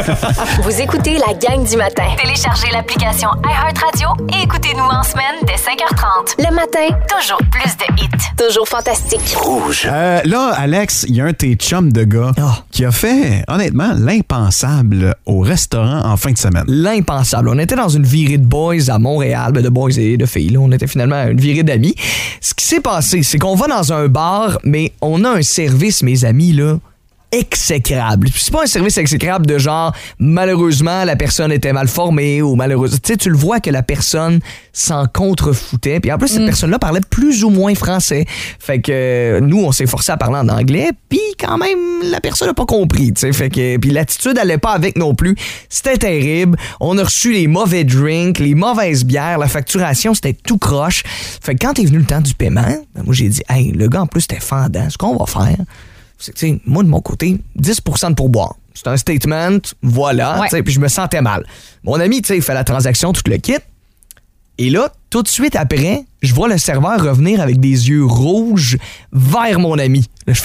Vous écoutez la gang du matin. Téléchargez l'application iHeartRadio et écoutez-nous en semaine dès cinq heures trente. Le matin, toujours plus de hits. Toujours fantastique. Euh, là, Alex, il y a un de tes chums de gars Ah. qui a fait, honnêtement, l'impensable au restaurant en fin de semaine. L'impensable. On était dans une virée de boys à Montréal, ben de boys et de filles. Là. On était finalement à une virée d'amis. Ce qui s'est passé, c'est qu'on va dans un bar, mais on a un service, mes amis, là, exécrable. Puis c'est pas un service exécrable de genre, malheureusement, la personne était mal formée ou malheureusement. Tu sais, tu le vois que la personne s'en contrefoutait. Puis en plus, cette personne-là parlait plus ou moins français. Fait que euh, nous, on s'est forcé à parler en anglais. Puis quand même, la personne n'a pas compris. Tu sais, fait que puis l'attitude allait pas avec non plus. C'était terrible. On a reçu les mauvais drinks, les mauvaises bières, la facturation, c'était tout croche. Fait que quand est venu le temps du paiement, ben moi j'ai dit, hey, le gars en plus c'était fendant. Ce qu'on va faire, c'est que, tu sais, moi, de mon côté, dix pour cent de pourboire. C'est un statement, voilà. Ouais. tu sais, Puis je me sentais mal. Mon ami, tu sais, il fait la transaction, tout le kit. Et là, tout de suite après, je vois le serveur revenir avec des yeux rouges vers mon ami. Là, je fais,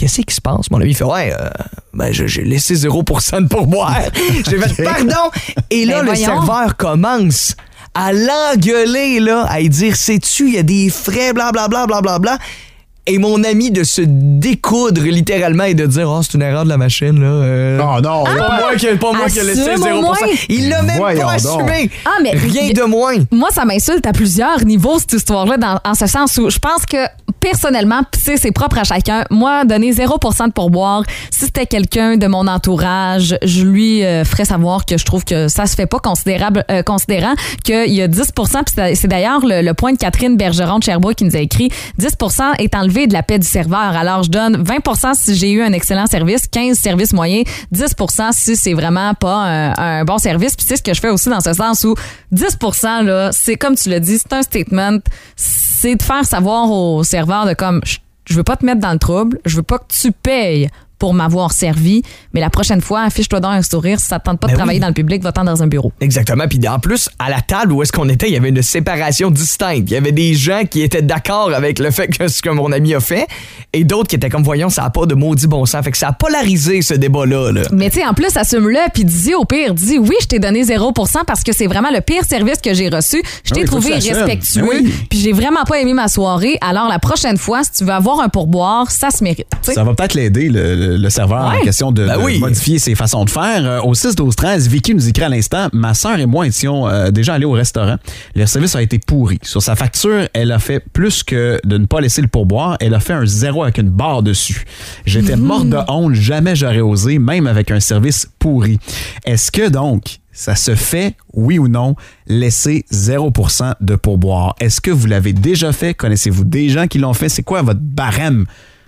qu'est-ce qui se passe? Mon ami fait, ouais, euh, ben, je- j'ai laissé zéro pour cent de pourboire. J'ai fait, pardon. Et là, Ben, le voyons. serveur commence à l'engueuler, là, à lui dire, sais-tu, il y a des frais, blablabla, blablabla. Bla, bla. Et mon ami de se découdre littéralement et de dire, oh, c'est une erreur de la machine, là. Euh, Non, non, pas il y a pas- moi qui, pas moi qui ai laissé Assume au zéro pour cent. moins. Il l'a même Voyons pas donc. assumé. Ah, mais Rien y- de moins. Moi, ça m'insulte à plusieurs niveaux, cette histoire-là, dans, en ce sens où je pense que personnellement, pis c'est c'est propre à chacun. Moi, donner zéro pour cent de pourboire, si c'était quelqu'un de mon entourage, je lui euh, ferais savoir que je trouve que ça se fait pas considérable, euh, considérant qu'il y a dix pour cent, puis c'est- c'est d'ailleurs le, le point de Catherine Bergeron de Sherbrooke qui nous a écrit, dix pour cent est enlevé de la paie du serveur. Alors, je donne vingt pour cent si j'ai eu un excellent service, quinze services moyens, dix pour cent si c'est vraiment pas un, un bon service. Puis c'est ce que je fais aussi dans ce sens où dix pour cent, là, c'est comme tu l'as dit, c'est un statement, c'est de faire savoir au serveur de comme, je, je veux pas te mettre dans le trouble, je veux pas que tu payes pour m'avoir servi, mais la prochaine fois, affiche-toi dans un sourire. Si ça te tente pas Ben de travailler oui. dans le public, va-t'en dans un bureau. Exactement. Puis en plus, à la table où est-ce qu'on était, il y avait une séparation distincte. Il y avait des gens qui étaient d'accord avec le fait que ce que mon ami a fait et d'autres qui étaient comme, voyons, ça n'a pas de maudit bon sens. Fait que ça a polarisé ce débat-là. Là. Mais tu sais, en plus, assume-le, puis dis au pire, dis oui, je t'ai donné zéro pour cent parce que c'est vraiment le pire service que j'ai reçu. Je Ah t'ai oui, faut trouvé que tu l'assumes. irrespectueux, Ben oui. puis j'ai vraiment pas aimé ma soirée. Alors la prochaine fois, si tu veux avoir un pourboire, ça se mérite. tu sais. Ça va peut-être l'aider, le, le- le serveur, Ouais. en question de, Ben de oui. modifier ses façons de faire. Euh, au six douze treize, Vicky nous écrit à l'instant, ma sœur et moi étions euh, déjà allés au restaurant. Le service a été pourri. Sur sa facture, elle a fait plus que de ne pas laisser le pourboire. Elle a fait un zéro avec une barre dessus. J'étais morte de honte. Jamais j'aurais osé, même avec un service pourri. Est-ce que donc, ça se fait, oui ou non, laisser zéro pour cent de pourboire? Est-ce que vous l'avez déjà fait? Connaissez-vous des gens qui l'ont fait? C'est quoi votre barème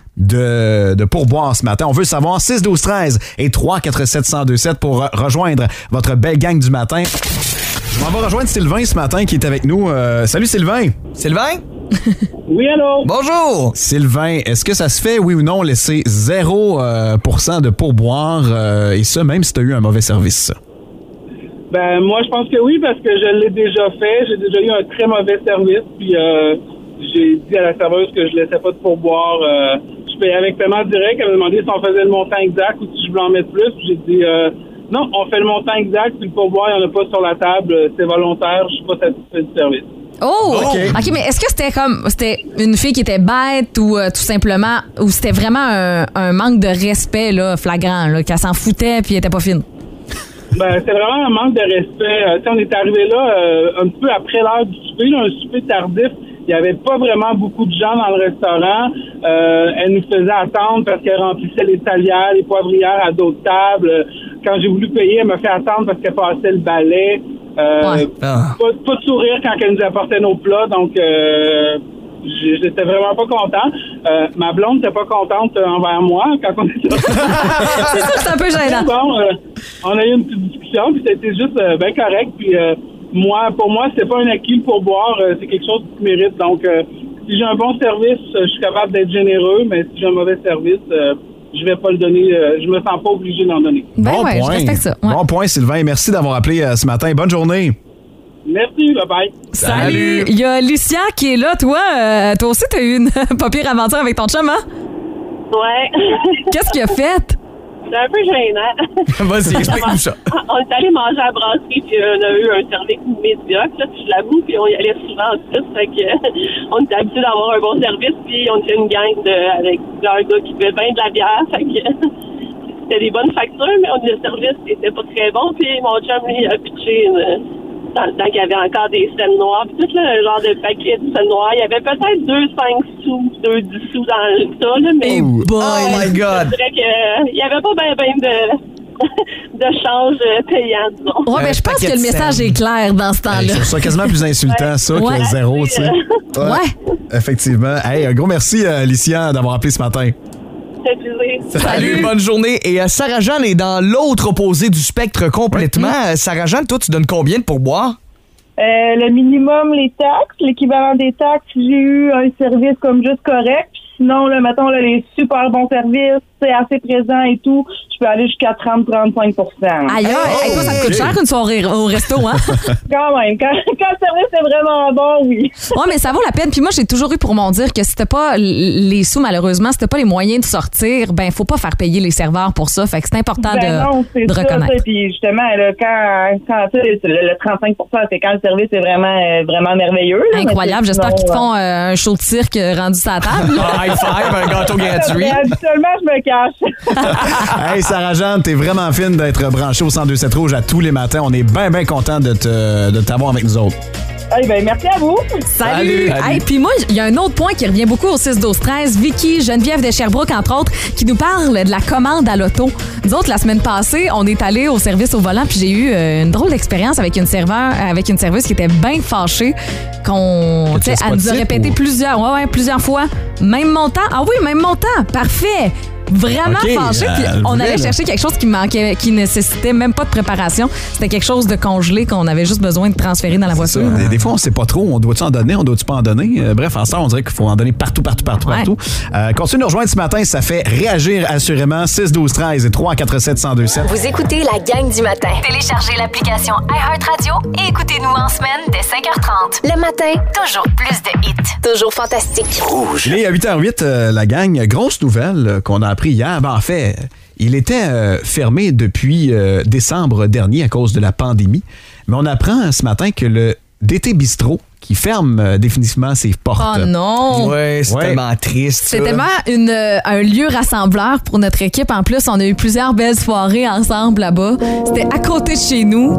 de, de pourboire ce matin? On veut savoir. Six douze treize et trois quatre sept zéro deux sept pour rejoindre votre belle gang du matin. On va rejoindre Sylvain ce matin qui est avec nous. Euh, salut Sylvain! Sylvain? Oui, allô? Bonjour! Sylvain, est-ce que ça se fait, oui ou non, laisser zéro pour cent de pourboire euh, et ça même si tu as eu un mauvais service? Ben, moi, je pense que oui, parce que je l'ai déjà fait. J'ai déjà eu un très mauvais service, puis euh, j'ai dit à la serveuse que je laissais pas de pourboire. Euh, je payais avec paiement direct. Elle m'a demandé si on faisait le montant exact ou si je voulais en mettre plus. Puis j'ai dit euh, non, on fait le montant exact, puis le pourboire, il n'y en a pas sur la table. C'est volontaire, je suis pas satisfait du service. Oh! OK. OK, mais est-ce que c'était comme. C'était une fille qui était bête ou euh, tout simplement. Ou c'était vraiment un, un manque de respect là, flagrant, là, qu'elle s'en foutait puis elle était pas fine? Ben, c'est vraiment un manque de respect. Euh, tu sais, on est arrivé là euh, un peu après l'heure du souper, là, un souper tardif. Il n'y avait pas vraiment beaucoup de gens dans le restaurant. Euh, elle nous faisait attendre parce qu'elle remplissait les salières, les poivrières à d'autres tables. Quand j'ai voulu payer, elle m'a fait attendre parce qu'elle passait le balai. Euh, Ouais. Ah. pas, pas de sourire quand elle nous apportait nos plats, donc euh, j'ai- j'étais vraiment pas content. Euh, ma blonde n'était pas contente euh, envers moi quand on était là. C'est sûr que c'est un peu gênant. Bon, euh, on a eu une petite discussion, puis c'était juste euh, bien correct. Puis euh, moi, pour moi, c'est pas un acquis pour boire, euh, c'est quelque chose qui mérite. Donc, euh, si j'ai un bon service, euh, je suis capable d'être généreux, mais si j'ai un mauvais service, euh, je vais pas le donner. Euh, je me sens pas obligé d'en donner. Ben bon ouais, point. je respecte ça. Ouais. Bon point, Sylvain. Merci d'avoir appelé euh, ce matin. Bonne journée. Merci, bye bye. Salut! Il y a Lucia qui est là, toi. euh, toi aussi, t'as eu une pas pire aventure avec ton chum, hein? Ouais. Qu'est-ce qu'il a fait? C'est un peu gênant. Vas-y, explique-nous ça. On est allé manger à la brasserie, puis on a eu un service médiocre, là, puis je l'avoue, puis on y allait souvent en plus, fait que on était habitué d'avoir un bon service, puis on était une gang de, avec plusieurs gars qui buvaient bien de la bière, fait que c'était des bonnes factures, mais on, le service était pas très bon, puis mon chum, lui, a pitché une, dans le temps qu'il y avait encore des scènes noires, puis tout le genre de paquet de scènes noires, il y avait peut-être deux cinq sous, deux dix sous dans le tas, là, mais... Oh, boy. oh my God! Je dirais qu'il n'y avait pas bien ben de, de change payant, disons. Ouais, ben, je pense paquet que le de message scènes. est clair dans ce Hey, temps-là. je trouve ça quasiment plus insultant, ça, Ouais. que zéro, tu sais. Ouais. Effectivement. Hey, un gros merci, euh, Alicia, d'avoir appelé ce matin. C'est plaisir. Salut, bonne journée. Et euh, Sarah-Jeanne est dans l'autre opposé du spectre complètement. Euh, Sarah-Jeanne, toi, tu donnes combien de pourboire? Euh, le minimum, les taxes, l'équivalent des taxes, j'ai eu un service comme juste correct. Puis sinon, là, mettons, là, les super bons services, c'est assez présent et tout, je peux aller jusqu'à trente à trente-cinq pour cent. Aïe, aïe, toi, ça te coûte cher une soirée au resto, hein? Quand même. Quand, quand le service est vraiment bon, oui. Ouais, mais ça vaut la peine. Puis moi, j'ai toujours eu pour mon dire que si t'as pas les sous, malheureusement, si t'as pas les moyens de sortir, ben, faut pas faire payer les serveurs pour ça. Fait que c'est important ben de, non, c'est de ça, reconnaître. Ça. Puis justement, là, quand, quand tu sais, le, le trente-cinq pour cent, c'est quand le service est vraiment, euh, vraiment merveilleux. Là, incroyable. J'espère sinon, qu'ils te font euh, un show de cirque rendu sur la table. Ah, high five, un gâteau gratuit. Habituellement, je me cache. Hey, Sarah-Jeanne, t'es vraiment fine d'être branchée au cent deux sept Rouge à tous les matins. On est bien, bien content de, te, de t'avoir avec nous autres. Hey, ben, merci à vous. Salut! Salut. Hey, puis moi, il y a un autre point qui revient beaucoup au six douze treize. Vicky, Geneviève de Sherbrooke, entre autres, qui nous parle de la commande à l'auto. Nous autres, la semaine passée, on est allé au service au volant, puis j'ai eu euh, une drôle d'expérience avec une serveur, avec une serveuse qui était bien fâchée, qu'on, tu sais, elle nous a répété ou... plusieurs, ouais, ouais, plusieurs fois. Même montant. Ah oui, même montant. Parfait. Vraiment okay, fâché. Puis euh, on vrai, allait là. chercher quelque chose qui manquait, qui nécessitait même pas de préparation. C'était quelque chose de congelé qu'on avait juste besoin de transférer dans la voiture. Des, des fois, on sait pas trop. On doit-tu en donner? On doit-tu pas en donner? Euh, bref, en ce temps, on dirait qu'il faut en donner partout, partout, partout, Ouais. partout. Euh, continuez de nous rejoindre ce matin. Ça fait réagir assurément. six douze treize et trois quatre sept un zéro deux sept. Vous écoutez la gang du matin. Téléchargez l'application iHeartRadio et écoutez-nous en semaine dès cinq heures trente. Le matin, toujours plus de hits. Toujours fantastique. Il est à huit heures huit, euh, la gang. Grosse nouvelle euh, qu'on a appris hier. Ben, en fait, il était euh, fermé depuis euh, décembre dernier à cause de la pandémie. Mais on apprend ce matin que le D T Bistrot, qui ferme euh, définitivement ses portes. Oh non! Ouais, c'est Ouais. tellement triste. C'est ça. tellement une, euh, un lieu rassembleur pour notre équipe. En plus, on a eu plusieurs belles soirées ensemble là-bas. C'était à côté de chez nous.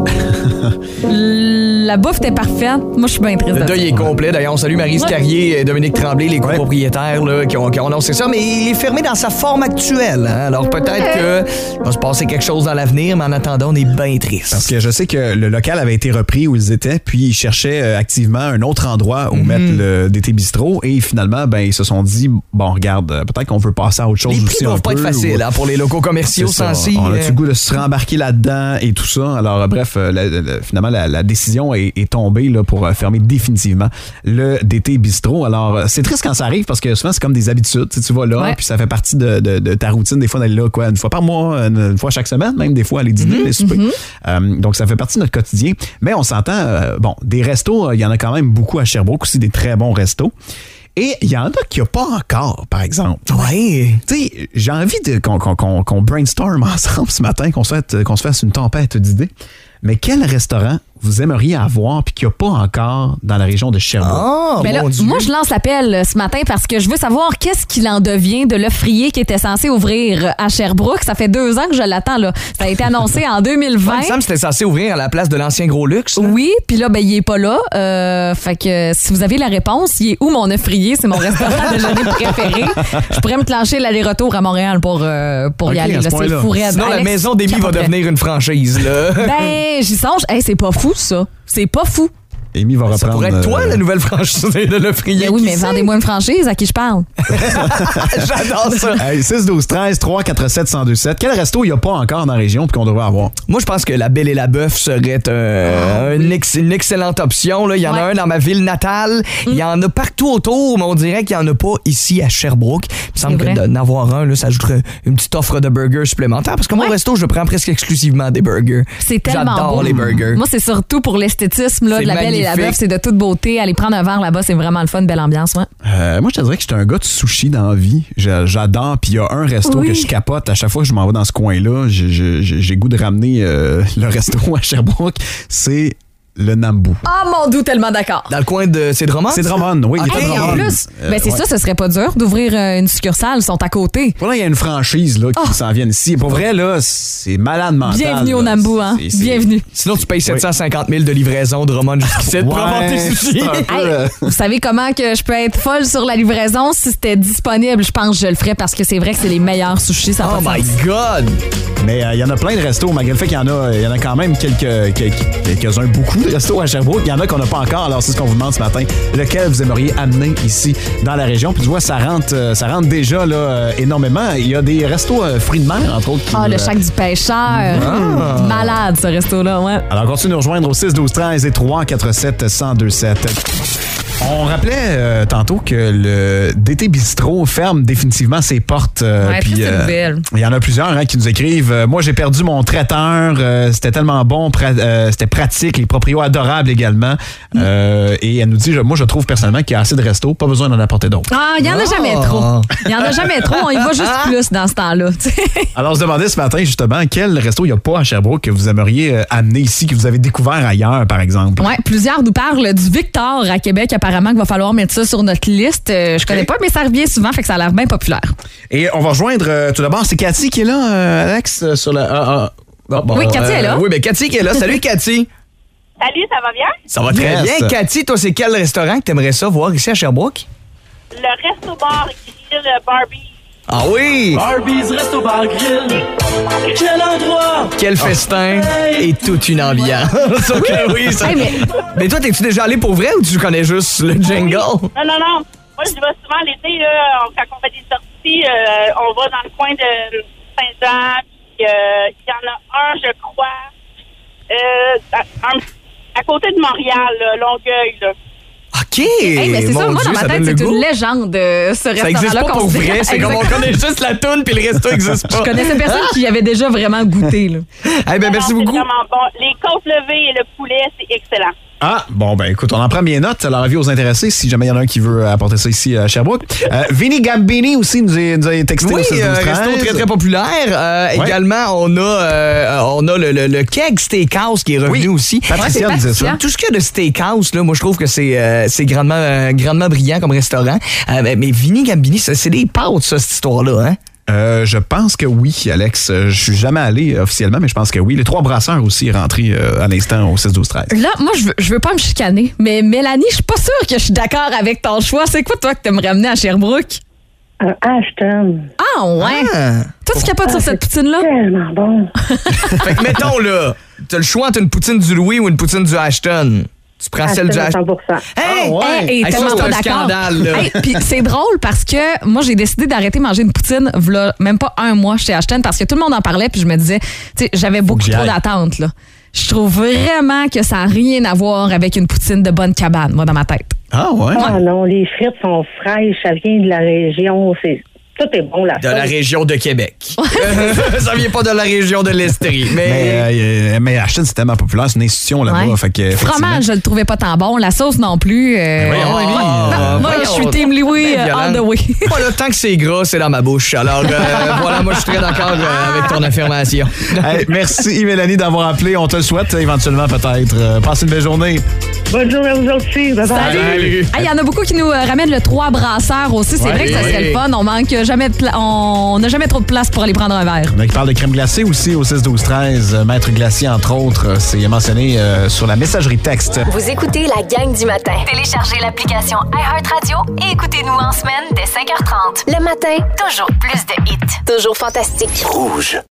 La bouffe était parfaite. Moi, je suis bien triste. Le de deuil ça. est complet. D'ailleurs, on salue Maryse Ouais. Carrier et Dominique Tremblay, les copropriétaires là, qui, ont, qui ont annoncé ça. Mais il est fermé dans sa forme actuelle. hein. Alors peut-être qu'il va se passer quelque chose dans l'avenir, mais en attendant, on est bien triste. Parce que je sais que le local avait été repris où ils étaient, puis ils cherchaient euh, activement un autre endroit où Mhm. mettre le D T Bistrot. Et finalement, ben, ils se sont dit, bon, regarde, euh, peut-être qu'on veut passer à autre chose Les prix aussi doivent un pas peu, être faciles ou- hein, pour les locaux commerciaux C'est ça. sensés. On a-tu euh, le goût de se rembarquer là-dedans et tout ça? Alors, euh, bref, euh, la- la- finalement, la, la décision est, est tombée là, pour euh, fermer définitivement le D T Bistrot. Alors, euh, c'est triste quand ça arrive parce que souvent, c'est comme des habitudes. Tu sais, tu vas là, Ouais. puis ça fait partie de, de- de ta routine. Des fois, d'aller là, quoi, une fois par mois, une, une fois chaque semaine, même des fois, aller dîner, les soupers. Euh, donc, ça fait partie de notre quotidien. Mais on s'entend, euh, bon, des restos, euh, il y en a quand même beaucoup à Sherbrooke, aussi des très bons restos. Et il y en a qui n'ont pas encore, par exemple. Ouais. Tu sais, j'ai envie de, qu'on, qu'on, qu'on, qu'on brainstorm ensemble ce matin, qu'on se, fasse, qu'on se fasse une tempête d'idées. Mais quel restaurant vous aimeriez avoir puis qu'il n'y a pas encore dans la région de Sherbrooke? Oh, Ben là, mon Dieu. moi, je lance l'appel euh, ce matin parce que je veux savoir qu'est-ce qu'il en devient de l'œuf rayé qui était censé ouvrir à Sherbrooke. Ça fait deux ans que je l'attends. Là. Ça a été annoncé en deux mille Ouais, vingt. il me semble que c'était censé ouvrir à la place de l'ancien Gros Luxe. là. Oui, puis là, ben, il est pas là. Euh, fait que si vous avez la réponse, il est où mon œuf rayé? C'est mon restaurant déjeuner préféré. Je pourrais me clencher l'aller-retour à Montréal pour, euh, pour Ok, y aller. à ce Là, c'est point-là. fou raide. Sinon, la Alex maison d'Émy va capoterait. devenir une franchise. Là. Ben, j'y songe. Hey, c'est pas fou, ça. C'est pas fou. Amy va reprendre... Ça pourrait être toi, euh, la nouvelle franchise de l'Offrier. Ben oui, mais vendez-moi une franchise. À qui je parle? J'adore ça. Hey, six douze treize trois quatre sept un zéro deux sept. Quel resto il n'y a pas encore dans la région puis qu'on devrait avoir? Moi, je pense que la Belle et la Bœuf serait euh, un ex- une excellente option. Là. Il y en a Ouais. un dans ma ville natale. Il y en a partout autour, mais on dirait qu'il n'y en a pas ici à Sherbrooke. Il me semble vrai. que d'en avoir un, là, ça ajouterait une petite offre de burgers supplémentaire. Parce que mon Ouais. resto, je prends presque exclusivement des burgers. C'est tellement J'adore beau. les burgers. Moi, c'est surtout pour l'esthétisme là, C'est de la Belle et la magnifique. Bœuf. C'est de toute beauté. Aller prendre un verre là-bas, c'est vraiment le fun, belle ambiance. Ouais. Euh, moi, je te dirais que j'étais un gars de sushi dans la vie. Je- J'adore. Puis il y a un resto Oui. que je capote. À chaque fois que je m'en vais dans ce coin-là, j'ai- j'ai j'ai goût de ramener euh, le resto à Sherbrooke. C'est le Nambu. Ah, mon doux, tellement d'accord. Dans le coin de... C'est Drummond? C'est Drummond, oui. il est à Hey, en Drummond. plus, Euh, ben c'est ouais. ça, ce serait pas dur d'ouvrir euh, une succursale. Ils sont à côté. Pour là, il y a une franchise là, qui Oh. s'en vient ici. Pour vrai, là, c'est malade mental. Bienvenue au là. Nambu, hein? C'est- c'est- Bienvenue. Sinon, tu payes sept cent cinquante mille de livraison Drummond jusqu'ici pour avoir tes Ouais, sushis. c'est un peu, Hey, euh, vous savez comment que je peux être folle sur la livraison? Si c'était disponible, je pense que je le ferais parce que c'est vrai que c'est les meilleurs sushis. Ça a Oh pas de my sens. God! Mais euh, il y en a plein de restos, malgré le fait qu'il y en a, il y en a quand même quelques, quelques, quelques-uns, beaucoup de restos à Sherbrooke. Il y en a qu'on n'a pas encore, alors c'est ce qu'on vous demande ce matin. Lequel vous aimeriez amener ici dans la région? Puis tu vois, ça rentre, euh, ça rentre déjà là, euh, énormément. Il y a des restos euh, fruits de mer, entre autres. qui, Ah, le euh, shack du pêcheur. Mmh, malade, ce resto-là, ouais. Alors continue de nous rejoindre au six douze treize et trois quatre sept un zéro deux sept. On rappelait euh, tantôt que le D T Bistrot ferme définitivement ses portes. Euh, Ouais, puis, triste euh, nouvelle. il y en a plusieurs hein, qui nous écrivent euh, moi, j'ai perdu mon traiteur. euh, c'était tellement bon. pra- euh, c'était pratique. Les proprios adorables également. Euh, et elle nous dit je- moi, je trouve personnellement qu'il y a assez de restos. Pas besoin d'en apporter d'autres. Ah, il n'y en a Oh. jamais trop. Il n'y en a jamais trop. On y va juste plus dans ce temps-là. tu sais. Alors, on se demandait ce matin, justement, quel resto il n'y a pas à Sherbrooke que vous aimeriez euh, amener ici, que vous avez découvert ailleurs, par exemple? Ouais, plusieurs nous parlent du Victor à Québec. Apparemment qu'il va falloir mettre ça sur notre liste. Euh, je connais pas, mais ça revient souvent, fait que ça a l'air bien populaire. Et on va rejoindre, euh, tout d'abord, c'est Cathy qui est là, euh, Alex, euh, sur la... ah, ah. Ah, bon, Oui, Cathy est là. Oui, mais Cathy qui est là. Salut, Cathy. Salut, ça va bien? Ça va très Yes. bien. Cathy, toi, c'est quel restaurant que t'aimerais ça voir ici à Sherbrooke? Le resto-bar Grill Barbie. Ah oui! Barbies Resto Bar Grill. Quel endroit! Quel festin et toute une ambiance. Ok, oui, ça... Hey, mais- mais toi, t'es-tu déjà allé pour vrai ou tu connais juste le jingle? Non, non, non. Moi, je vais souvent l'été, là, quand on fait des sorties, euh, on va dans le coin de Saint-Jean, puis euh, il y en a un, je crois, euh, à, à- à côté de Montréal, là, Longueuil, là. OK! Hey, mais c'est Mon ça, moi, Dieu, dans ma ça tête, donne le c'est goût. une légende, euh, ce Ça restaurant-là. existe pas qu'on pour sait. vrai. C'est comme on Exactement. connaît juste la toune puis le resto existe pas. Je connaissais personne qui y avait déjà vraiment goûté. Là. Eh ben, merci Non, beaucoup. C'est vraiment bon. Les côtes levées et le poulet, c'est excellent. Ah, bon, ben écoute, on en prend bien note. Alors, avis aux intéressés, si jamais il y en a un qui veut apporter ça ici à Sherbrooke. Euh, Vinny Gambini aussi nous a, nous a texté Oui, au six douze euh, treize. resto très, très populaire. Euh, Ouais. Également, on a, euh, on a le, le, le Keg Steakhouse qui est revenu Oui. aussi. Patricia Ouais, c'est disait ça. Patricia. Tout ce qu'il y a de steakhouse, là, moi, je trouve que c'est euh, c'est grandement, euh, grandement brillant comme restaurant. Euh, mais, mais Vinny Gambini, ça, c'est des pâtes, ça, cette histoire-là. Hein? Euh, je pense que oui, Alex. Euh, Je suis jamais allé euh, officiellement, mais je pense que oui. Les trois brasseurs aussi est rentré euh, à l'instant au six douze treize. Là, moi, je veux, je veux pas me chicaner, mais Mélanie, je suis pas sûre que je suis d'accord avec ton choix. C'est quoi, toi, que t'aimerais amener à Sherbrooke? Un Ashton. Ah, ouais. Ah. Toi, tu capotes sur cette poutine-là? Tellement bon. Fait que, mettons, là, t'as le choix entre une poutine du Louis ou une poutine du Ashton. Tu prends celle du Ashton à Ashton. cent pour cent. Hey! Hey, hey, Hey, ça, tellement c'est pas un d'accord. scandale, là. Hey, puis c'est drôle parce que moi, j'ai décidé d'arrêter de manger une poutine, v'là même pas un mois chez Ashton, parce que tout le monde en parlait, puis je me disais, tu sais, j'avais beaucoup que j'y trop aille. d'attentes, là. Je trouve vraiment que ça n'a rien à voir avec une poutine de bonne cabane, moi, dans ma tête. Ah, ouais? Ah non, les frites sont fraîches, ça vient de la région, c'est tout est bon là. De la région de Québec. Ça vient pas de la région de l'Estrie. Mais, Mais, euh, mais Ashton, c'est tellement populaire, c'est une institution là-bas. Ouais. Fait que, Le fromage, je le trouvais pas tant bon. La sauce non plus. euh, voyons, moi, Émilie. moi, Euh, moi, je suis Team Louis ben euh, all the violent. way. Moi, là, tant que c'est gras, c'est dans ma bouche. Alors, euh, voilà, moi, je suis très d'accord euh, avec ton affirmation. Hey, merci Mélanie d'avoir appelé. On te le souhaite éventuellement peut-être. Euh, passe une belle journée. Bonne journée à vous aussi. Bye bye. Salut. Il y en a beaucoup qui nous euh, ramènent le trois brasseurs aussi. C'est Ouais, vrai que ça oui. serait le fun. On manque jamais de pla- on n'a jamais trop de place pour aller prendre un verre. Il y en a qui parle de crème glacée aussi au six douze treize. Euh, Maître Glacier, entre autres, euh, c'est mentionné euh, sur la messagerie texte. Vous écoutez la gang du matin. Téléchargez l'application iHeartRadio et écoutez-nous en semaine dès cinq heures trente. Le matin, toujours plus de hits. Toujours fantastique. Rouge.